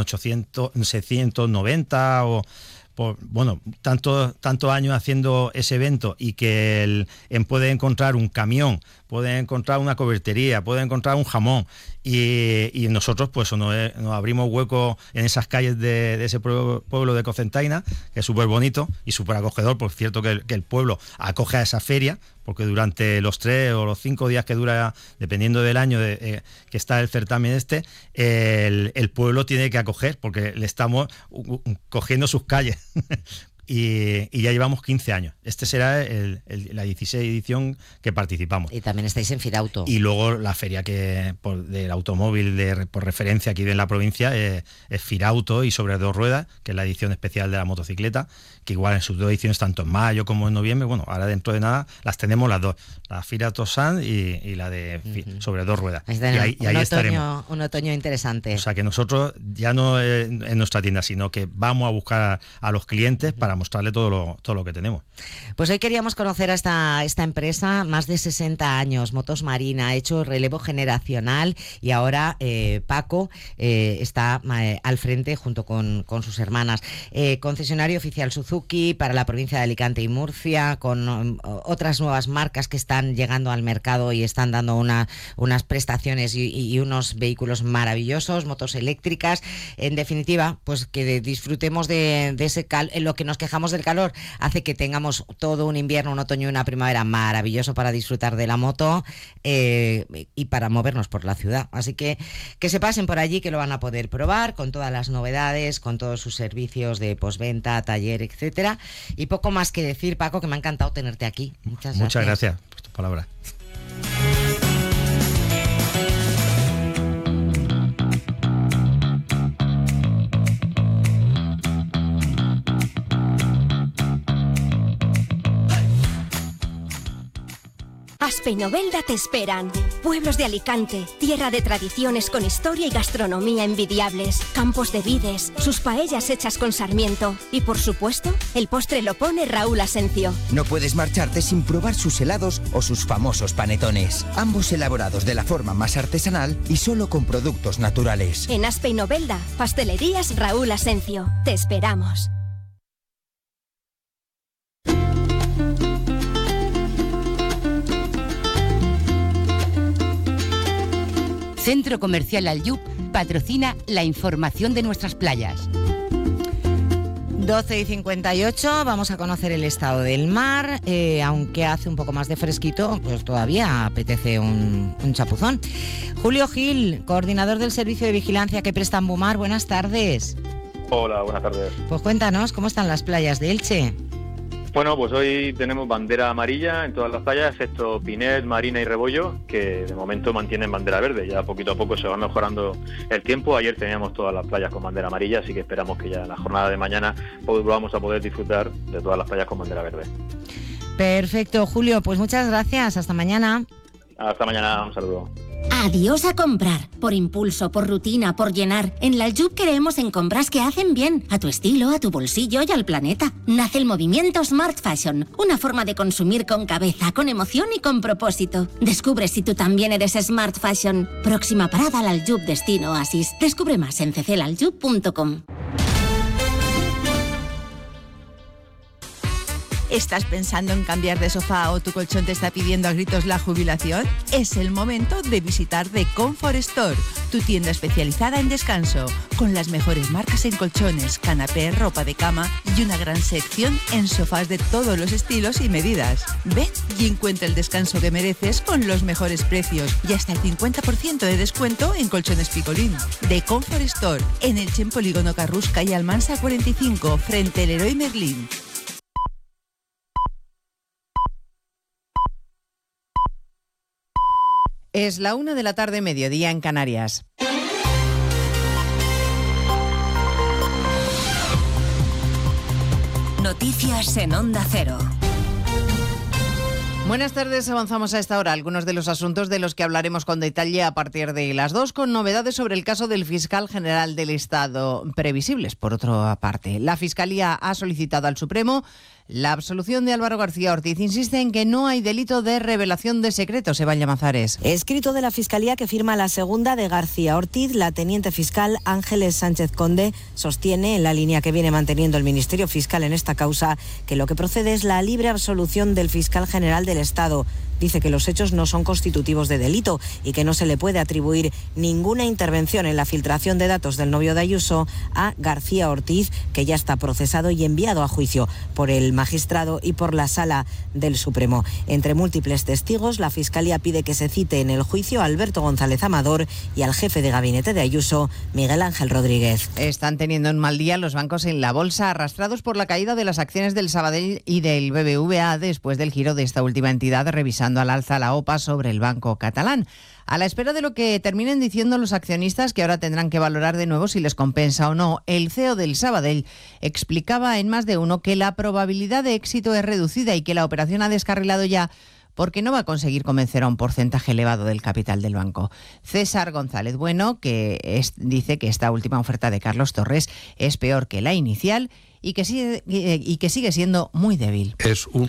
690 o... bueno, tantos años haciendo ese evento, y que puede encontrar un camión, puede encontrar una cobertería, puede encontrar un jamón, y nosotros pues nos abrimos hueco en esas calles de ese pueblo de Cocentaina, que es súper bonito y súper acogedor. Por cierto, que el pueblo acoge a esa feria, porque durante los 3 o los 5 días que dura, dependiendo del año que está el certamen el pueblo tiene que acoger, porque le estamos cogiendo sus calles. Y ya llevamos 15 años. Este será la 16 edición que participamos. Y también estáis en Firauto. Y luego la feria del automóvil por referencia aquí en la provincia es Firauto y sobre 2 ruedas, que es la edición especial de la motocicleta, que igual en sus 2 ediciones, tanto en mayo como en noviembre, bueno, ahora dentro de nada las tenemos las dos, la Fira Tossants y la de sobre 2 ruedas. Y ahí estaremos. Un otoño interesante. O sea que nosotros ya no en nuestra tienda, sino que vamos a buscar a los clientes para mostrarle todo lo que tenemos. Pues hoy queríamos conocer a esta empresa, más de 60 años, Motos Marín, ha hecho relevo generacional, y ahora Paco está al frente junto con sus hermanas. Concesionario oficial Suzuki para la provincia de Alicante y Murcia, con otras nuevas marcas que están llegando al mercado y están dando unas prestaciones y unos vehículos maravillosos, motos eléctricas. En definitiva, pues que disfrutemos de ese en lo que nos quejamos del calor, hace que tengamos todo un invierno, un otoño y una primavera maravilloso para disfrutar de la moto y para movernos por la ciudad. Así que se pasen por allí, que lo van a poder probar con todas las novedades, con todos sus servicios de postventa, taller, etcétera. Y poco más que decir, Paco, que me ha encantado tenerte aquí. Muchas gracias por tus palabras. Aspe y Novelda te esperan. Pueblos de Alicante, tierra de tradiciones con historia y gastronomía envidiables, campos de vides, sus paellas hechas con sarmiento y, por supuesto, el postre lo pone Raúl Asencio. No puedes marcharte sin probar sus helados o sus famosos panetones, ambos elaborados de la forma más artesanal y solo con productos naturales. En Aspe y Novelda, pastelerías Raúl Asencio. Te esperamos. Centro Comercial Aljub patrocina la información de nuestras playas. 12:58, vamos a conocer el estado del mar. Aunque hace un poco más de fresquito, pues todavía apetece un chapuzón. Julio Gil, coordinador del Servicio de Vigilancia que presta Ambumar, buenas tardes. Hola, buenas tardes. Pues cuéntanos, ¿cómo están las playas de Elche? Bueno, pues hoy tenemos bandera amarilla en todas las playas, excepto Pinet, Marina y Rebollo, que de momento mantienen bandera verde. Ya poquito a poco se va mejorando el tiempo. Ayer teníamos todas las playas con bandera amarilla, así que esperamos que ya en la jornada de mañana vamos a poder disfrutar de todas las playas con bandera verde. Perfecto, Julio, pues muchas gracias. Hasta mañana. Hasta mañana, un saludo. Adiós a comprar. Por impulso, por rutina, por llenar. En la Aljub creemos en compras que hacen bien. A tu estilo, a tu bolsillo y al planeta. Nace el movimiento Smart Fashion. Una forma de consumir con cabeza, con emoción y con propósito. Descubre si tú también eres Smart Fashion. Próxima parada al Aljub Destino Oasis. Descubre más en cclaljub.com. ¿Estás pensando en cambiar de sofá o tu colchón te está pidiendo a gritos la jubilación? Es el momento de visitar The Comfort Store, tu tienda especializada en descanso, con las mejores marcas en colchones, canapés, ropa de cama y una gran sección en sofás de todos los estilos y medidas. Ven y encuentra el descanso que mereces con los mejores precios y hasta el 50% de descuento en colchones Picolín. The Comfort Store, en el Elche, Polígono Carrusca y Almansa 45, frente al Leroy Merlin. Es la 1:00 p.m, mediodía en Canarias. Noticias en Onda Cero. Buenas tardes, avanzamos a esta hora algunos de los asuntos de los que hablaremos con detalle a partir de las 2, con novedades sobre el caso del fiscal general del Estado, previsibles por otra parte. La Fiscalía ha solicitado al Supremo la absolución de Álvaro García Ortiz. Insiste en que no hay delito de revelación de secretos. Eva Llamazares. Escrito de la Fiscalía que firma la segunda de García Ortiz, la teniente fiscal Ángeles Sánchez Conde sostiene, en la línea que viene manteniendo el Ministerio Fiscal en esta causa, que lo que procede es la libre absolución del fiscal general del Estado. Dice que los hechos no son constitutivos de delito y que no se le puede atribuir ninguna intervención en la filtración de datos del novio de Ayuso a García Ortiz, que ya está procesado y enviado a juicio por el magistrado y por la Sala del Supremo. Entre múltiples testigos, la Fiscalía pide que se cite en el juicio a Alberto González Amador y al jefe de gabinete de Ayuso, Miguel Ángel Rodríguez. Están teniendo un mal día los bancos en la bolsa, arrastrados por la caída de las acciones del Sabadell y del BBVA después del giro de esta última entidad, revisando al alza la OPA sobre el banco catalán. A la espera de lo que terminen diciendo los accionistas, que ahora tendrán que valorar de nuevo si les compensa o no, el CEO del Sabadell explicaba en Más de Uno que la probabilidad de éxito es reducida y que la operación ha descarrilado ya porque no va a conseguir convencer a un porcentaje elevado del capital del banco. César González Bueno, dice que esta última oferta de Carlos Torres es peor que la inicial y que sigue siendo muy débil. Es un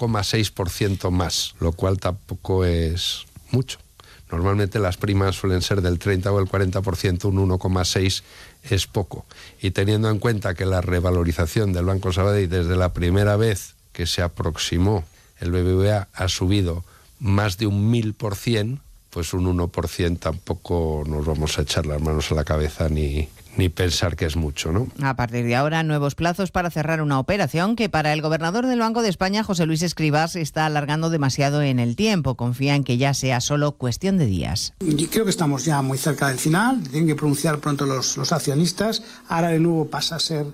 1,6% más, lo cual tampoco es mucho. Normalmente las primas suelen ser del 30 o el 40%, un 1,6 es poco. Y teniendo en cuenta que la revalorización del Banco Sabadell desde la primera vez que se aproximó el BBVA ha subido más de un 1000%, pues un 1% tampoco nos vamos a echar las manos a la cabeza ni pensar que es mucho, ¿no? A partir de ahora, nuevos plazos para cerrar una operación que para el gobernador del Banco de España, José Luis Escrivá, se está alargando demasiado en el tiempo. Confía en que ya sea solo cuestión de días. Yo creo que estamos ya muy cerca del final, tienen que pronunciar pronto los accionistas. Ahora de nuevo pasa a ser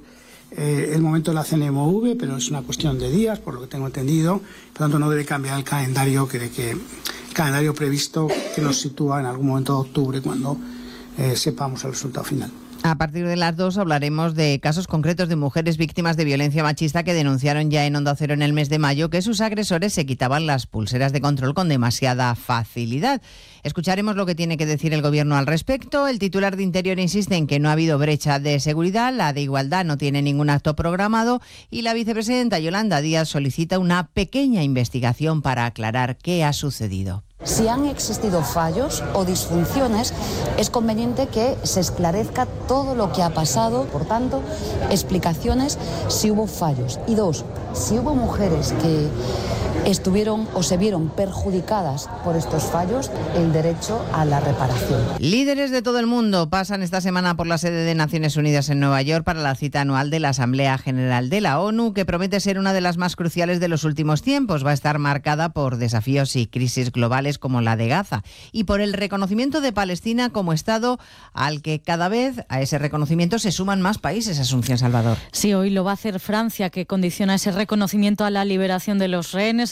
el momento de la CNMV, pero es una cuestión de días, por lo que tengo entendido. Por lo tanto, no debe cambiar el calendario, el calendario previsto que nos sitúa en algún momento de octubre, cuando sepamos el resultado final. A partir de las 2 hablaremos de casos concretos de mujeres víctimas de violencia machista que denunciaron ya en Onda Cero en el mes de mayo que sus agresores se quitaban las pulseras de control con demasiada facilidad. Escucharemos lo que tiene que decir el Gobierno al respecto. El titular de Interior insiste en que no ha habido brecha de seguridad, la de Igualdad no tiene ningún acto programado y la vicepresidenta Yolanda Díaz solicita una pequeña investigación para aclarar qué ha sucedido. Si han existido fallos o disfunciones, es conveniente que se esclarezca todo lo que ha pasado. Por tanto, explicaciones si hubo fallos. Y 2, si hubo mujeres que estuvieron o se vieron perjudicadas por estos fallos, el derecho a la reparación. Líderes de todo el mundo pasan esta semana por la sede de Naciones Unidas en Nueva York para la cita anual de la Asamblea General de la ONU, que promete ser una de las más cruciales de los últimos tiempos. Va a estar marcada por desafíos y crisis globales como la de Gaza y por el reconocimiento de Palestina como Estado, al que cada vez a ese reconocimiento se suman más países. Asunción Salvador. Sí, hoy lo va a hacer Francia, que condiciona ese reconocimiento a la liberación de los rehenes.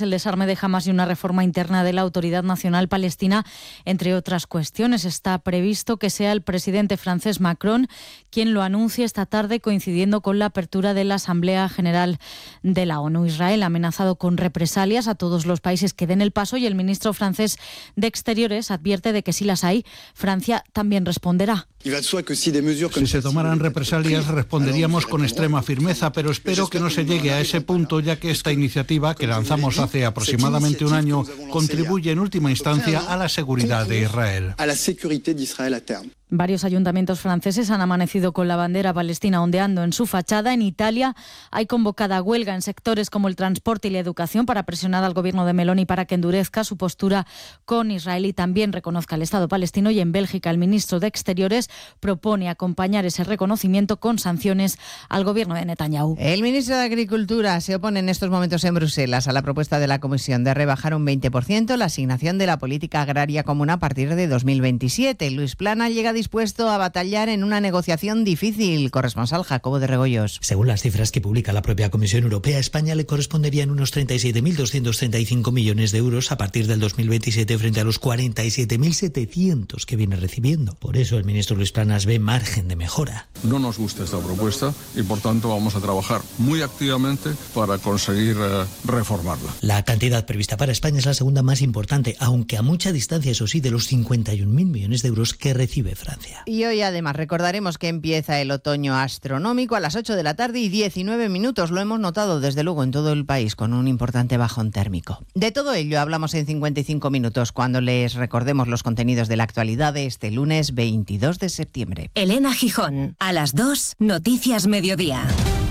el desarme de Hamas y una reforma interna de la Autoridad Nacional Palestina, entre otras cuestiones. Está previsto que sea el presidente francés Macron quien lo anuncie esta tarde, coincidiendo con la apertura de la Asamblea General de la ONU. Israel ha amenazado con represalias a todos los países que den el paso y el ministro francés de Exteriores advierte de que si las hay, Francia también responderá. Si se tomaran represalias, responderíamos con extrema firmeza, pero espero que no se llegue a ese punto, ya que esta iniciativa, que lanzamos hace aproximadamente un año, contribuye en última instancia a la seguridad de Israel. Varios ayuntamientos franceses han amanecido con la bandera palestina ondeando en su fachada. En Italia hay convocada huelga en sectores como el transporte y la educación para presionar al gobierno de Meloni para que endurezca su postura con Israel y también reconozca el Estado palestino. Y en Bélgica el ministro de Exteriores propone acompañar ese reconocimiento con sanciones al gobierno de Netanyahu. El ministro de Agricultura se opone en estos momentos en Bruselas a la propuesta de la Comisión de rebajar un 20% la asignación de la política agraria común a partir de 2027. Luis Plana llega dispuesto a batallar en una negociación difícil. Corresponsal Jacobo de Regoyos. Según las cifras que publica la propia Comisión Europea, a España le corresponderían unos 37.235 millones de euros a partir del 2027 frente a los 47.700 que viene recibiendo. Por eso el ministro Luis Planas ve margen de mejora. No nos gusta esta propuesta y por tanto vamos a trabajar muy activamente para conseguir reformarla. La cantidad prevista para España es la segunda más importante, aunque a mucha distancia, eso sí, de los 51.000 millones de euros que recibe Francia. Y hoy además recordaremos que empieza el otoño astronómico a las 8 de la tarde y 19 minutos. Lo hemos notado desde luego en todo el país con un importante bajón térmico. De todo ello hablamos en 55 minutos cuando les recordemos los contenidos de la actualidad de este lunes 22 de septiembre. Elena Gijón, a las 2, Noticias Mediodía.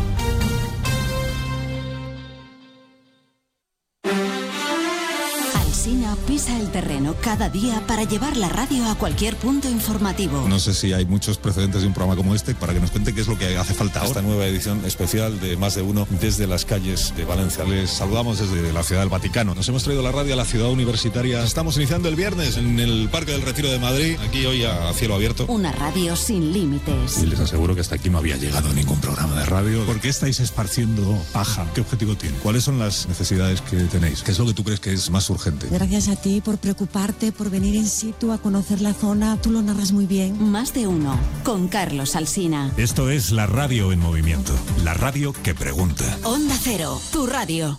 Alsina pisa el terreno cada día para llevar la radio a cualquier punto informativo. No sé si hay muchos precedentes de un programa como este para que nos cuente qué es lo que hace falta ahora. Esta nueva edición especial de Más de Uno desde las calles de Valencia. Les saludamos desde la Ciudad del Vaticano. Nos hemos traído la radio a la ciudad universitaria. Estamos iniciando el viernes en el Parque del Retiro de Madrid, aquí hoy a cielo abierto. Una radio sin límites. Y les aseguro que hasta aquí no había llegado ningún programa de radio. ¿Por qué estáis esparciendo paja? ¿Qué objetivo tiene? ¿Cuáles son las necesidades que tenéis? ¿Qué es lo que tú crees que es más urgente? Gracias a ti por preocuparte, por venir in situ a conocer la zona. Tú lo narras muy bien. Más de Uno, con Carlos Alsina. Esto es la radio en movimiento. La radio que pregunta. Onda Cero, tu radio.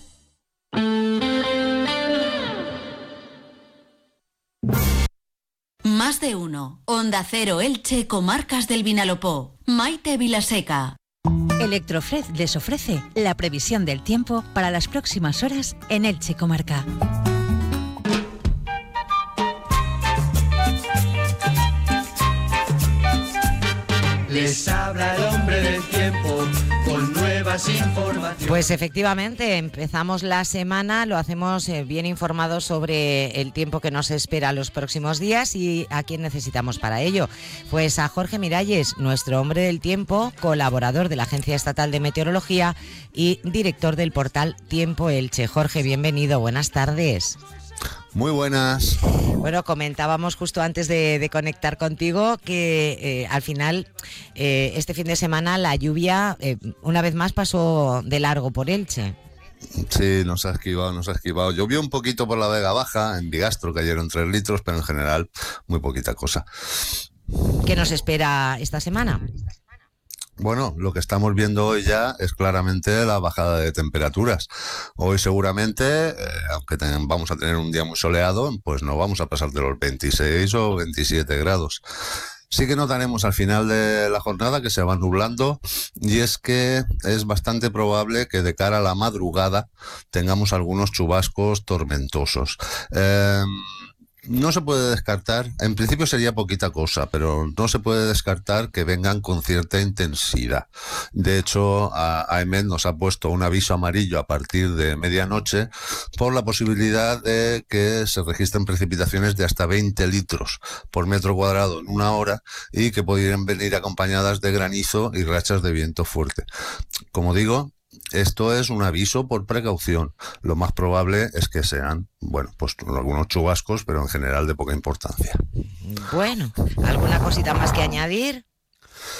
Más de Uno, Onda Cero Elche, Comarcas del Vinalopó. Maite Vilaseca. Electrofred les ofrece la previsión del tiempo para las próximas horas en Elche Comarca. Les habla el hombre del tiempo con nuevas informaciones. Pues efectivamente, empezamos la semana, lo hacemos bien informados sobre el tiempo que nos espera los próximos días y a quién necesitamos para ello. Pues a Jorge Miralles, nuestro hombre del tiempo, colaborador de la Agencia Estatal de Meteorología y director del portal Tiempo Elche. Jorge, bienvenido, buenas tardes. Muy buenas. Bueno, comentábamos justo antes de conectar contigo que al final este fin de semana la lluvia una vez más pasó de largo por Elche. Sí, nos ha esquivado. Llovió un poquito por la Vega Baja, en Bigastro cayeron 3 litros, pero en general muy poquita cosa. ¿Qué nos espera esta semana? Bueno, lo que estamos viendo hoy ya es claramente la bajada de temperaturas. Hoy seguramente, aunque vamos a tener un día muy soleado, pues no vamos a pasar de los 26 o 27 grados. Sí que notaremos al final de la jornada que se va nublando y es que es bastante probable que de cara a la madrugada tengamos algunos chubascos tormentosos. No se puede descartar, en principio sería poquita cosa, pero no se puede descartar que vengan con cierta intensidad. De hecho, AEMET nos ha puesto un aviso amarillo a partir de medianoche por la posibilidad de que se registren precipitaciones de hasta 20 litros por metro cuadrado en una hora y que podrían venir acompañadas de granizo y rachas de viento fuerte. Como digo, esto es un aviso por precaución. Lo más probable es que sean, bueno, pues algunos chubascos, pero en general de poca importancia. Bueno, ¿alguna cosita más que añadir?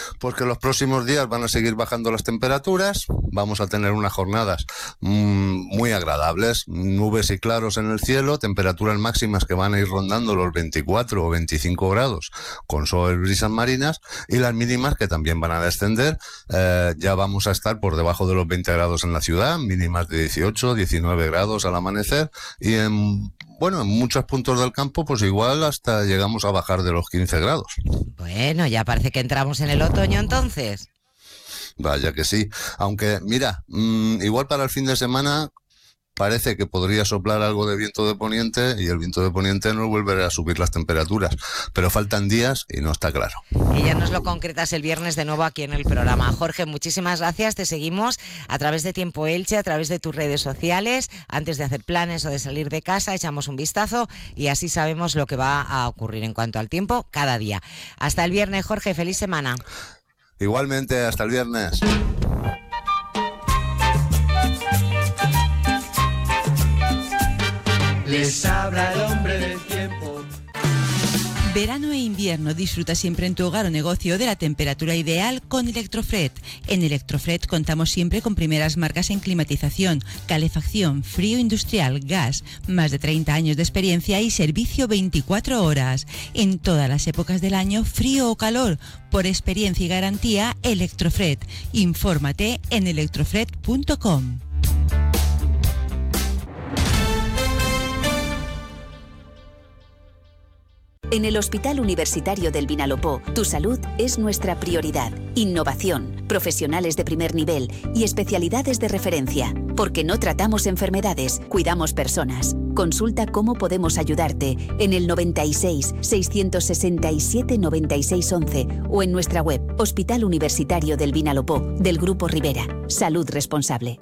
Pues que los próximos días van a seguir bajando las temperaturas, vamos a tener unas jornadas muy agradables, nubes y claros en el cielo, temperaturas máximas que van a ir rondando los 24 o 25 grados con sol y brisas marinas, y las mínimas que también van a descender. Ya vamos a estar por debajo de los 20 grados en la ciudad, mínimas de 18, 19 grados al amanecer, y en muchos puntos del campo pues igual hasta llegamos a bajar de los 15 grados. Bueno, ya parece que entramos en el otoño entonces. Vaya que sí, aunque mira, igual para el fin de semana parece que podría soplar algo de viento de poniente, y el viento de poniente nos volverá a subir las temperaturas, pero faltan días y no está claro. Y ya nos lo concretas el viernes de nuevo aquí en el programa. Jorge, muchísimas gracias, te seguimos a través de Tiempo Elche, a través de tus redes sociales. Antes de hacer planes o de salir de casa, echamos un vistazo y así sabemos lo que va a ocurrir en cuanto al tiempo cada día. Hasta el viernes, Jorge, feliz semana. Igualmente, hasta el viernes. Les habla el hombre del tiempo. Verano e invierno, disfruta siempre en tu hogar o negocio de la temperatura ideal con Electrofred. En Electrofred contamos siempre con primeras marcas en climatización, calefacción, frío industrial, gas, más de 30 años de experiencia y servicio 24 horas. En todas las épocas del año, frío o calor, por experiencia y garantía, Electrofred. Infórmate en electrofred.com. En el Hospital Universitario del Vinalopó, tu salud es nuestra prioridad. Innovación, profesionales de primer nivel y especialidades de referencia. Porque no tratamos enfermedades, cuidamos personas. Consulta cómo podemos ayudarte en el 96 667 9611 o en nuestra web Hospital Universitario del Vinalopó, del Grupo Rivera. Salud responsable.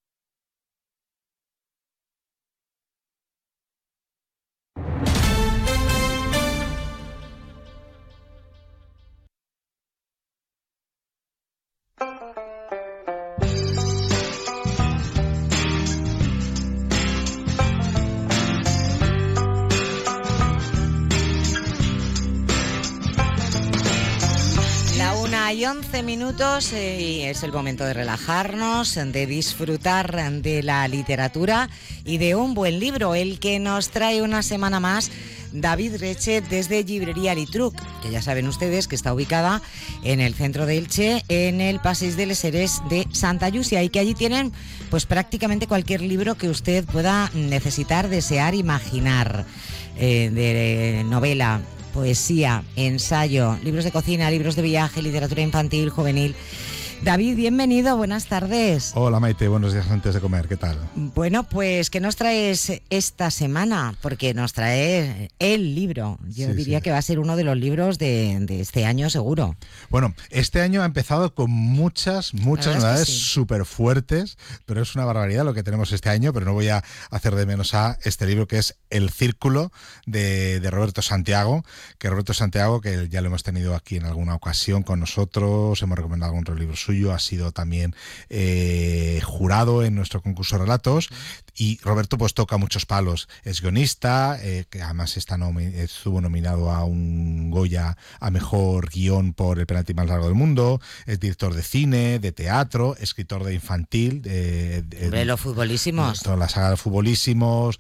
Y 11 minutos y es el momento de relajarnos, de disfrutar de la literatura y de un buen libro, el que nos trae una semana más David Reche desde Llibrería Litruc, que ya saben ustedes que está ubicada en el centro de Elche, en el Passeig de les Heres de Santa Llúcia, y que allí tienen pues prácticamente cualquier libro que usted pueda necesitar, desear, imaginar, de novela, poesía, ensayo, libros de cocina, libros de viaje, literatura infantil, juvenil. David, bienvenido, buenas tardes. Hola Maite, buenos días antes de comer, ¿qué tal? Bueno, pues ¿qué nos traes esta semana? Porque nos trae el libro. Yo diría que va a ser uno de los libros de este año seguro. Bueno, este año ha empezado con muchas novedades súper fuertes, pero es una barbaridad lo que tenemos este año, pero no voy a hacer de menos a este libro que es El Círculo de Roberto Santiago, que ya lo hemos tenido aquí en alguna ocasión con nosotros, hemos recomendado algún otro libro suyo, ha sido también jurado en nuestro concurso de relatos, y Roberto pues toca muchos palos. Es guionista, que además estuvo nominado a un Goya a mejor guión por El penalti más largo del mundo, es director de cine, de teatro, escritor de infantil, de los futbolísimos, toda la saga de futbolísimos,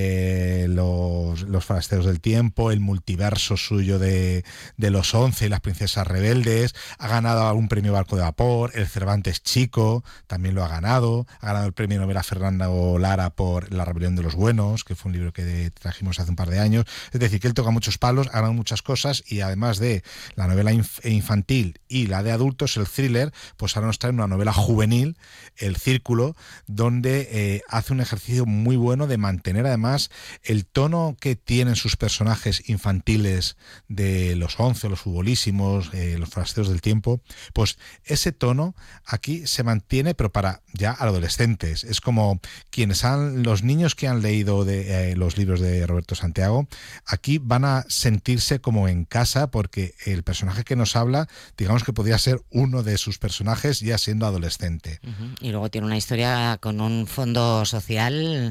los forasteros del tiempo, el multiverso suyo de los 11 y las princesas rebeldes, ha ganado algún premio Barco de Vapor, el Cervantes Chico también lo ha ganado el premio novela Fernando Lara por La rebelión de los buenos, que fue un libro que trajimos hace un par de años. Es decir, que él toca muchos palos, ha ganado muchas cosas, y además de la novela infantil y la de adultos, el thriller, pues ahora nos trae una novela juvenil, El Círculo, donde hace un ejercicio muy bueno de mantener además el tono que tienen sus personajes infantiles de los 11, los futbolísimos, los forasteros del tiempo, pues ese tono aquí se mantiene, pero para ya adolescentes. Es como los niños que han leído los libros de Roberto Santiago, aquí van a sentirse como en casa, porque el personaje que nos habla, digamos que podría ser uno de sus personajes ya siendo adolescente. Y luego tiene una historia con un fondo social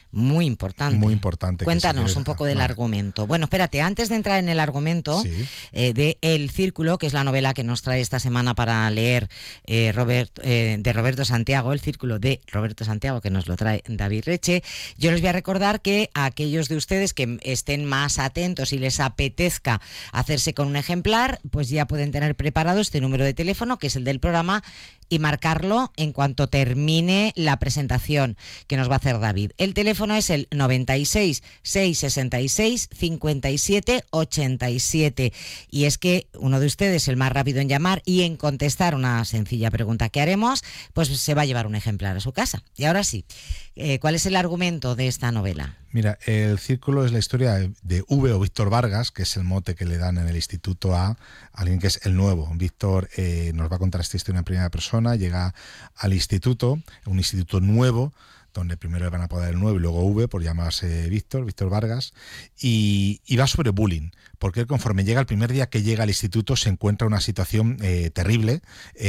muy importante. Muy importante. Cuéntanos un poco del argumento. Bueno, espérate, antes de entrar en el argumento de El Círculo, que es la novela que nos trae esta semana para leer de Roberto Santiago, El Círculo de Roberto Santiago, que nos lo trae David Reche, yo les voy a recordar que a aquellos de ustedes que estén más atentos y les apetezca hacerse con un ejemplar, pues ya pueden tener preparado este número de teléfono, que es el del programa, y marcarlo en cuanto termine la presentación que nos va a hacer David. El teléfono es el 96 666 57 87 y es que uno de ustedes, el más rápido en llamar y en contestar una sencilla pregunta que haremos, pues se va a llevar un ejemplar a su casa. Y ahora sí, ¿cuál es el argumento de esta novela? Mira, El Círculo es la historia de V o Víctor Vargas, que es el mote que le dan en el instituto a alguien que es el nuevo. Víctor nos va a contar esta historia en primera persona, llega al instituto, un instituto nuevo, donde primero le van a apodar el nuevo y luego V, por llamarse Víctor Vargas, y va sobre bullying, porque él, conforme llega el primer día que llega al instituto, se encuentra una situación terrible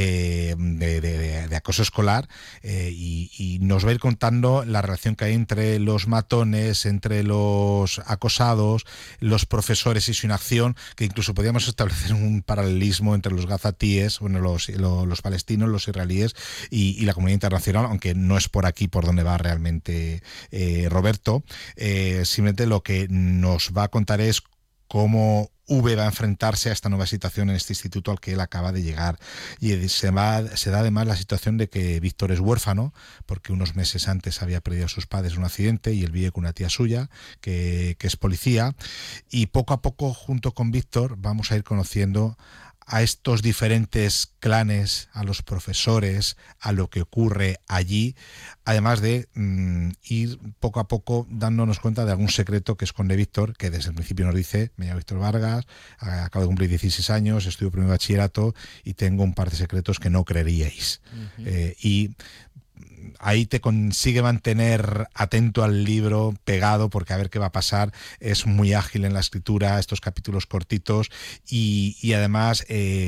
de acoso escolar, y nos va a ir contando la relación que hay entre los matones, entre los acosados, los profesores y su inacción, que incluso podríamos establecer un paralelismo entre los gazatíes, bueno, los palestinos, los israelíes y la comunidad internacional, aunque no es por aquí por donde va realmente Roberto. Simplemente lo que nos va a contar es cómo V va a enfrentarse a esta nueva situación en este instituto al que él acaba de llegar. Y se da además la situación de que Víctor es huérfano, porque unos meses antes había perdido a sus padres en un accidente y él vive con una tía suya que es policía. Y poco a poco, junto con Víctor, vamos a ir conociendo a estos diferentes clanes, a los profesores, a lo que ocurre allí, además de ir poco a poco dándonos cuenta de algún secreto que esconde Víctor, que desde el principio nos dice: me llamo Víctor Vargas, acabo de cumplir 16 años, estudio primer bachillerato y tengo un par de secretos que no creeríais. Y ahí te consigue mantener atento al libro, pegado, porque a ver qué va a pasar. Es muy ágil en la escritura, estos capítulos cortitos, y además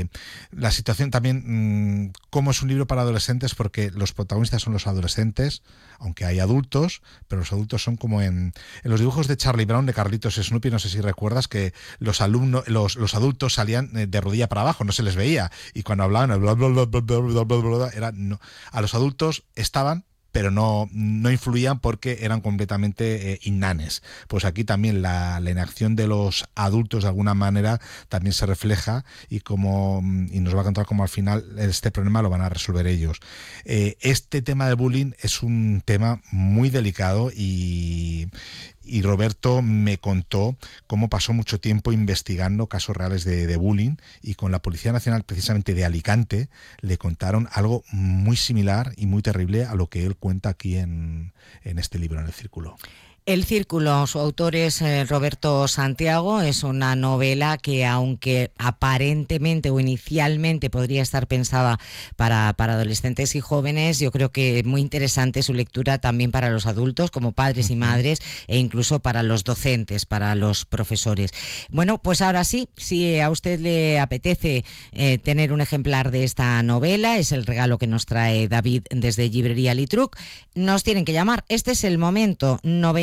la situación también, como es un libro para adolescentes, porque los protagonistas son los adolescentes, aunque hay adultos, pero los adultos son como en los dibujos de Charlie Brown, de Carlitos Snoopy, no sé si recuerdas que los adultos salían de rodilla para abajo, no se les veía, y cuando hablaban bla, bla, bla, bla, bla, bla, bla, era, no, a los adultos estaban, pero no influían porque eran completamente innanes. Pues aquí también la inacción de los adultos de alguna manera también se refleja, y nos va a contar cómo al final este problema lo van a resolver ellos. Este tema del bullying es un tema muy delicado, y Roberto me contó cómo pasó mucho tiempo investigando casos reales de bullying, y con la Policía Nacional, precisamente de Alicante, le contaron algo muy similar y muy terrible a lo que él cuenta aquí en este libro, en El Círculo. El Círculo, su autor es Roberto Santiago, es una novela que, aunque aparentemente o inicialmente podría estar pensada para adolescentes y jóvenes, yo creo que es muy interesante su lectura también para los adultos, como padres y madres, e incluso para los docentes, para los profesores. Bueno, pues ahora sí, si a usted le apetece tener un ejemplar de esta novela, es el regalo que nos trae David desde Llibrería Litruc, nos tienen que llamar. Este es el momento.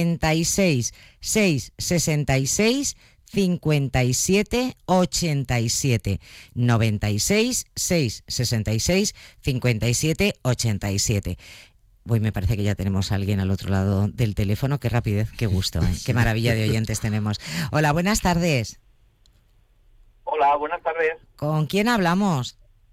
96 666 57 87 96 666 57 87. Me parece que ya tenemos a alguien al otro lado del teléfono. Qué rapidez, qué gusto, qué maravilla de oyentes tenemos. Hola, buenas tardes. Hola, buenas tardes. ¿Con quién hablamos?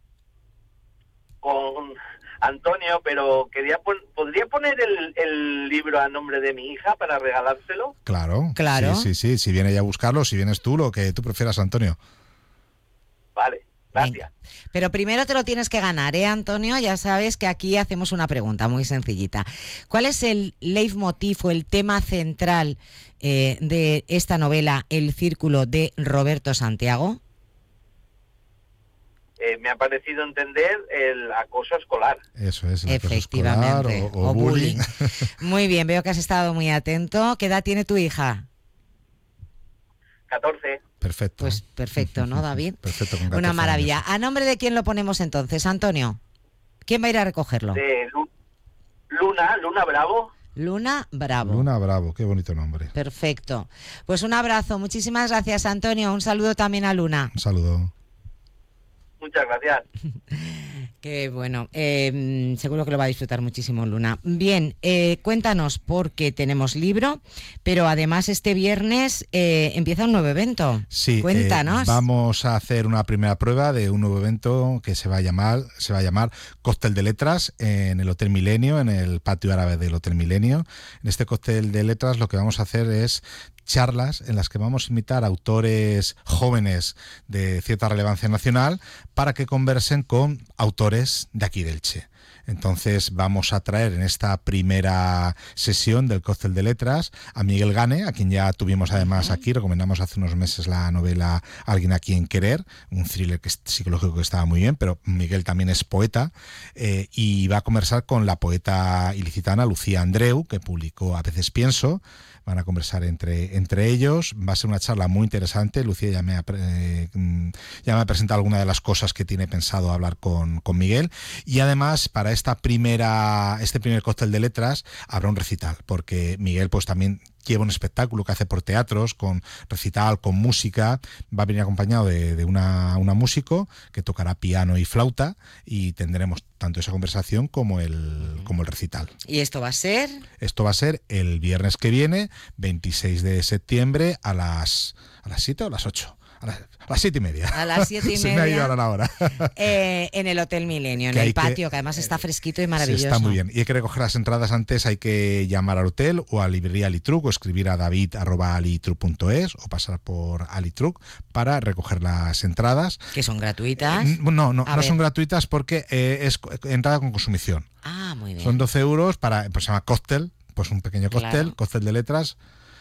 Con Antonio, pero ¿podría poner el libro a nombre de mi hija para regalárselo? Claro. Sí, si viene ella a buscarlo, si vienes tú, lo que tú prefieras, Antonio. Vale, gracias. Venga. Pero primero te lo tienes que ganar, Antonio? Ya sabes que aquí hacemos una pregunta muy sencillita. ¿Cuál es el leitmotiv o el tema central de esta novela, El Círculo, de Roberto Santiago? Me ha parecido entender el acoso escolar. Eso es, el efectivamente, acoso escolar o bullying. Muy bien, veo que has estado muy atento. ¿Qué edad tiene tu hija? 14. Perfecto. Pues perfecto, ¿no, David? Perfecto, con 14 Una maravilla. años. ¿A nombre de quién lo ponemos entonces, Antonio? ¿Quién va a ir a recogerlo? De Luna Bravo. Luna Bravo. Luna Bravo, qué bonito nombre. Perfecto. Pues un abrazo. Muchísimas gracias, Antonio. Un saludo también a Luna. Un saludo. Muchas gracias. Qué bueno, seguro que lo va a disfrutar muchísimo Luna. Bien, cuéntanos, porque tenemos libro, pero además este viernes empieza un nuevo evento. Sí, cuéntanos. Vamos a hacer una primera prueba de un nuevo evento que se va a llamar Cóctel de Letras en el Hotel Milenio, en el patio árabe del Hotel Milenio. En este Cóctel de Letras lo que vamos a hacer es charlas en las que vamos a invitar a autores jóvenes de cierta relevancia nacional para que conversen con autores de aquí del Che. Entonces vamos a traer en esta primera sesión del Cóctel de Letras a Miguel Gane, a quien ya tuvimos además aquí, recomendamos hace unos meses la novela Alguien a quien querer, un thriller psicológico que estaba muy bien, pero Miguel también es poeta y va a conversar con la poeta ilicitana Lucía Andreu, que publicó A veces pienso. Van a conversar entre ellos. Va a ser una charla muy interesante. Lucía ya me ha presentado algunas de las cosas que tiene pensado hablar con Miguel. Y además, para este primer Cóctel de Letras, habrá un recital, porque Miguel pues también lleva un espectáculo que hace por teatros, con recital, con música. Va a venir acompañado de una músico que tocará piano y flauta, y tendremos tanto esa conversación como el recital. ¿Y esto va a ser? Esto va a ser el viernes que viene, 26 de septiembre, a las 7 o a las 8. A las 7:30. A las 7:30. Se me ha ido ahora la hora. En el Hotel Milenio, en el patio, que además está fresquito y maravilloso. Está muy bien. Y hay que recoger las entradas antes, hay que llamar al hotel o a librería Alitruc o escribir a david@alitruc.es o pasar por Alitruc para recoger las entradas. ¿Que son gratuitas? No son gratuitas porque es entrada con consumición. Ah, muy bien. Son 12 euros para, pues se llama cóctel, pues un pequeño cóctel, claro. Cóctel de letras,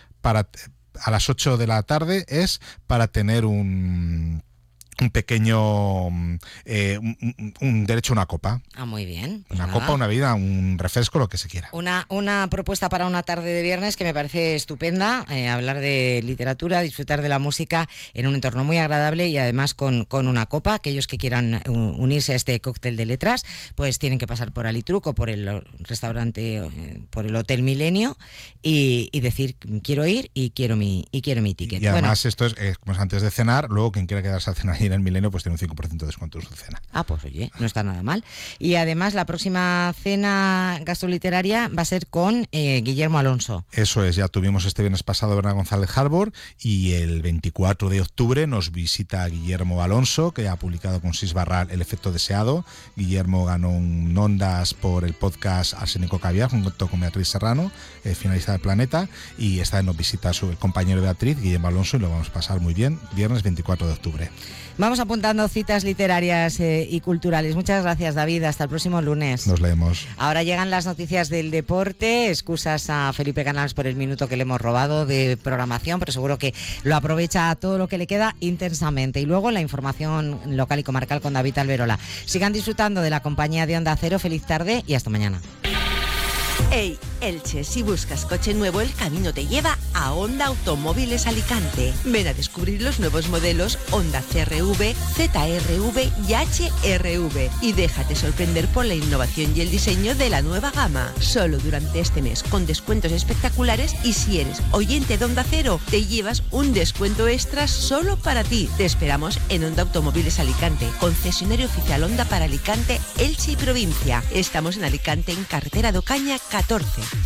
a las 8 de la tarde es para tener un pequeño un derecho a una copa. Ah, muy bien. Pues una copa, una bebida, un refresco, lo que se quiera. Una propuesta para una tarde de viernes que me parece estupenda, hablar de literatura, disfrutar de la música en un entorno muy agradable y además con una copa. Aquellos que quieran unirse a este Cóctel de Letras, pues tienen que pasar por Alitruc o por el restaurante, por el Hotel Milenio y decir quiero ir y quiero mi ticket. Y además esto es como es antes de cenar, luego quien quiera quedarse a cenar en el Milenio pues tiene un 5% de descuento en su cena. Ah, pues oye, no está nada mal. Y además la próxima cena gastroliteraria va a ser con Guillermo Alonso. Eso es, ya tuvimos este viernes pasado a Bernardo González Harbor y el 24 de octubre nos visita Guillermo Alonso, que ha publicado con Sis Barral El efecto deseado. Guillermo ganó un Ondas por el podcast Arsénico Caviar junto con Beatriz Serrano, finalista del Planeta, y esta vez nos visita el compañero de Beatriz, Guillermo Alonso, y lo vamos a pasar muy bien, viernes 24 de octubre. Vamos apuntando citas literarias y culturales. Muchas gracias, David. Hasta el próximo lunes. Nos leemos. Ahora llegan las noticias del deporte. Excusas a Felipe Canals por el minuto que le hemos robado de programación, pero seguro que lo aprovecha todo lo que le queda intensamente. Y luego la información local y comarcal con David Alberola. Sigan disfrutando de la compañía de Onda Cero. Feliz tarde y hasta mañana. Hey, Elche, si buscas coche nuevo, el camino te lleva a Honda Automóviles Alicante. Ven a descubrir los nuevos modelos Honda CR-V, ZR-V y HR-V y déjate sorprender por la innovación y el diseño de la nueva gama. Solo durante este mes, con descuentos espectaculares, y si eres oyente de Onda Cero, te llevas un descuento extra solo para ti. Te esperamos en Honda Automóviles Alicante, concesionario oficial Honda para Alicante, Elche y provincia. Estamos en Alicante, en carretera de Ocaña 14.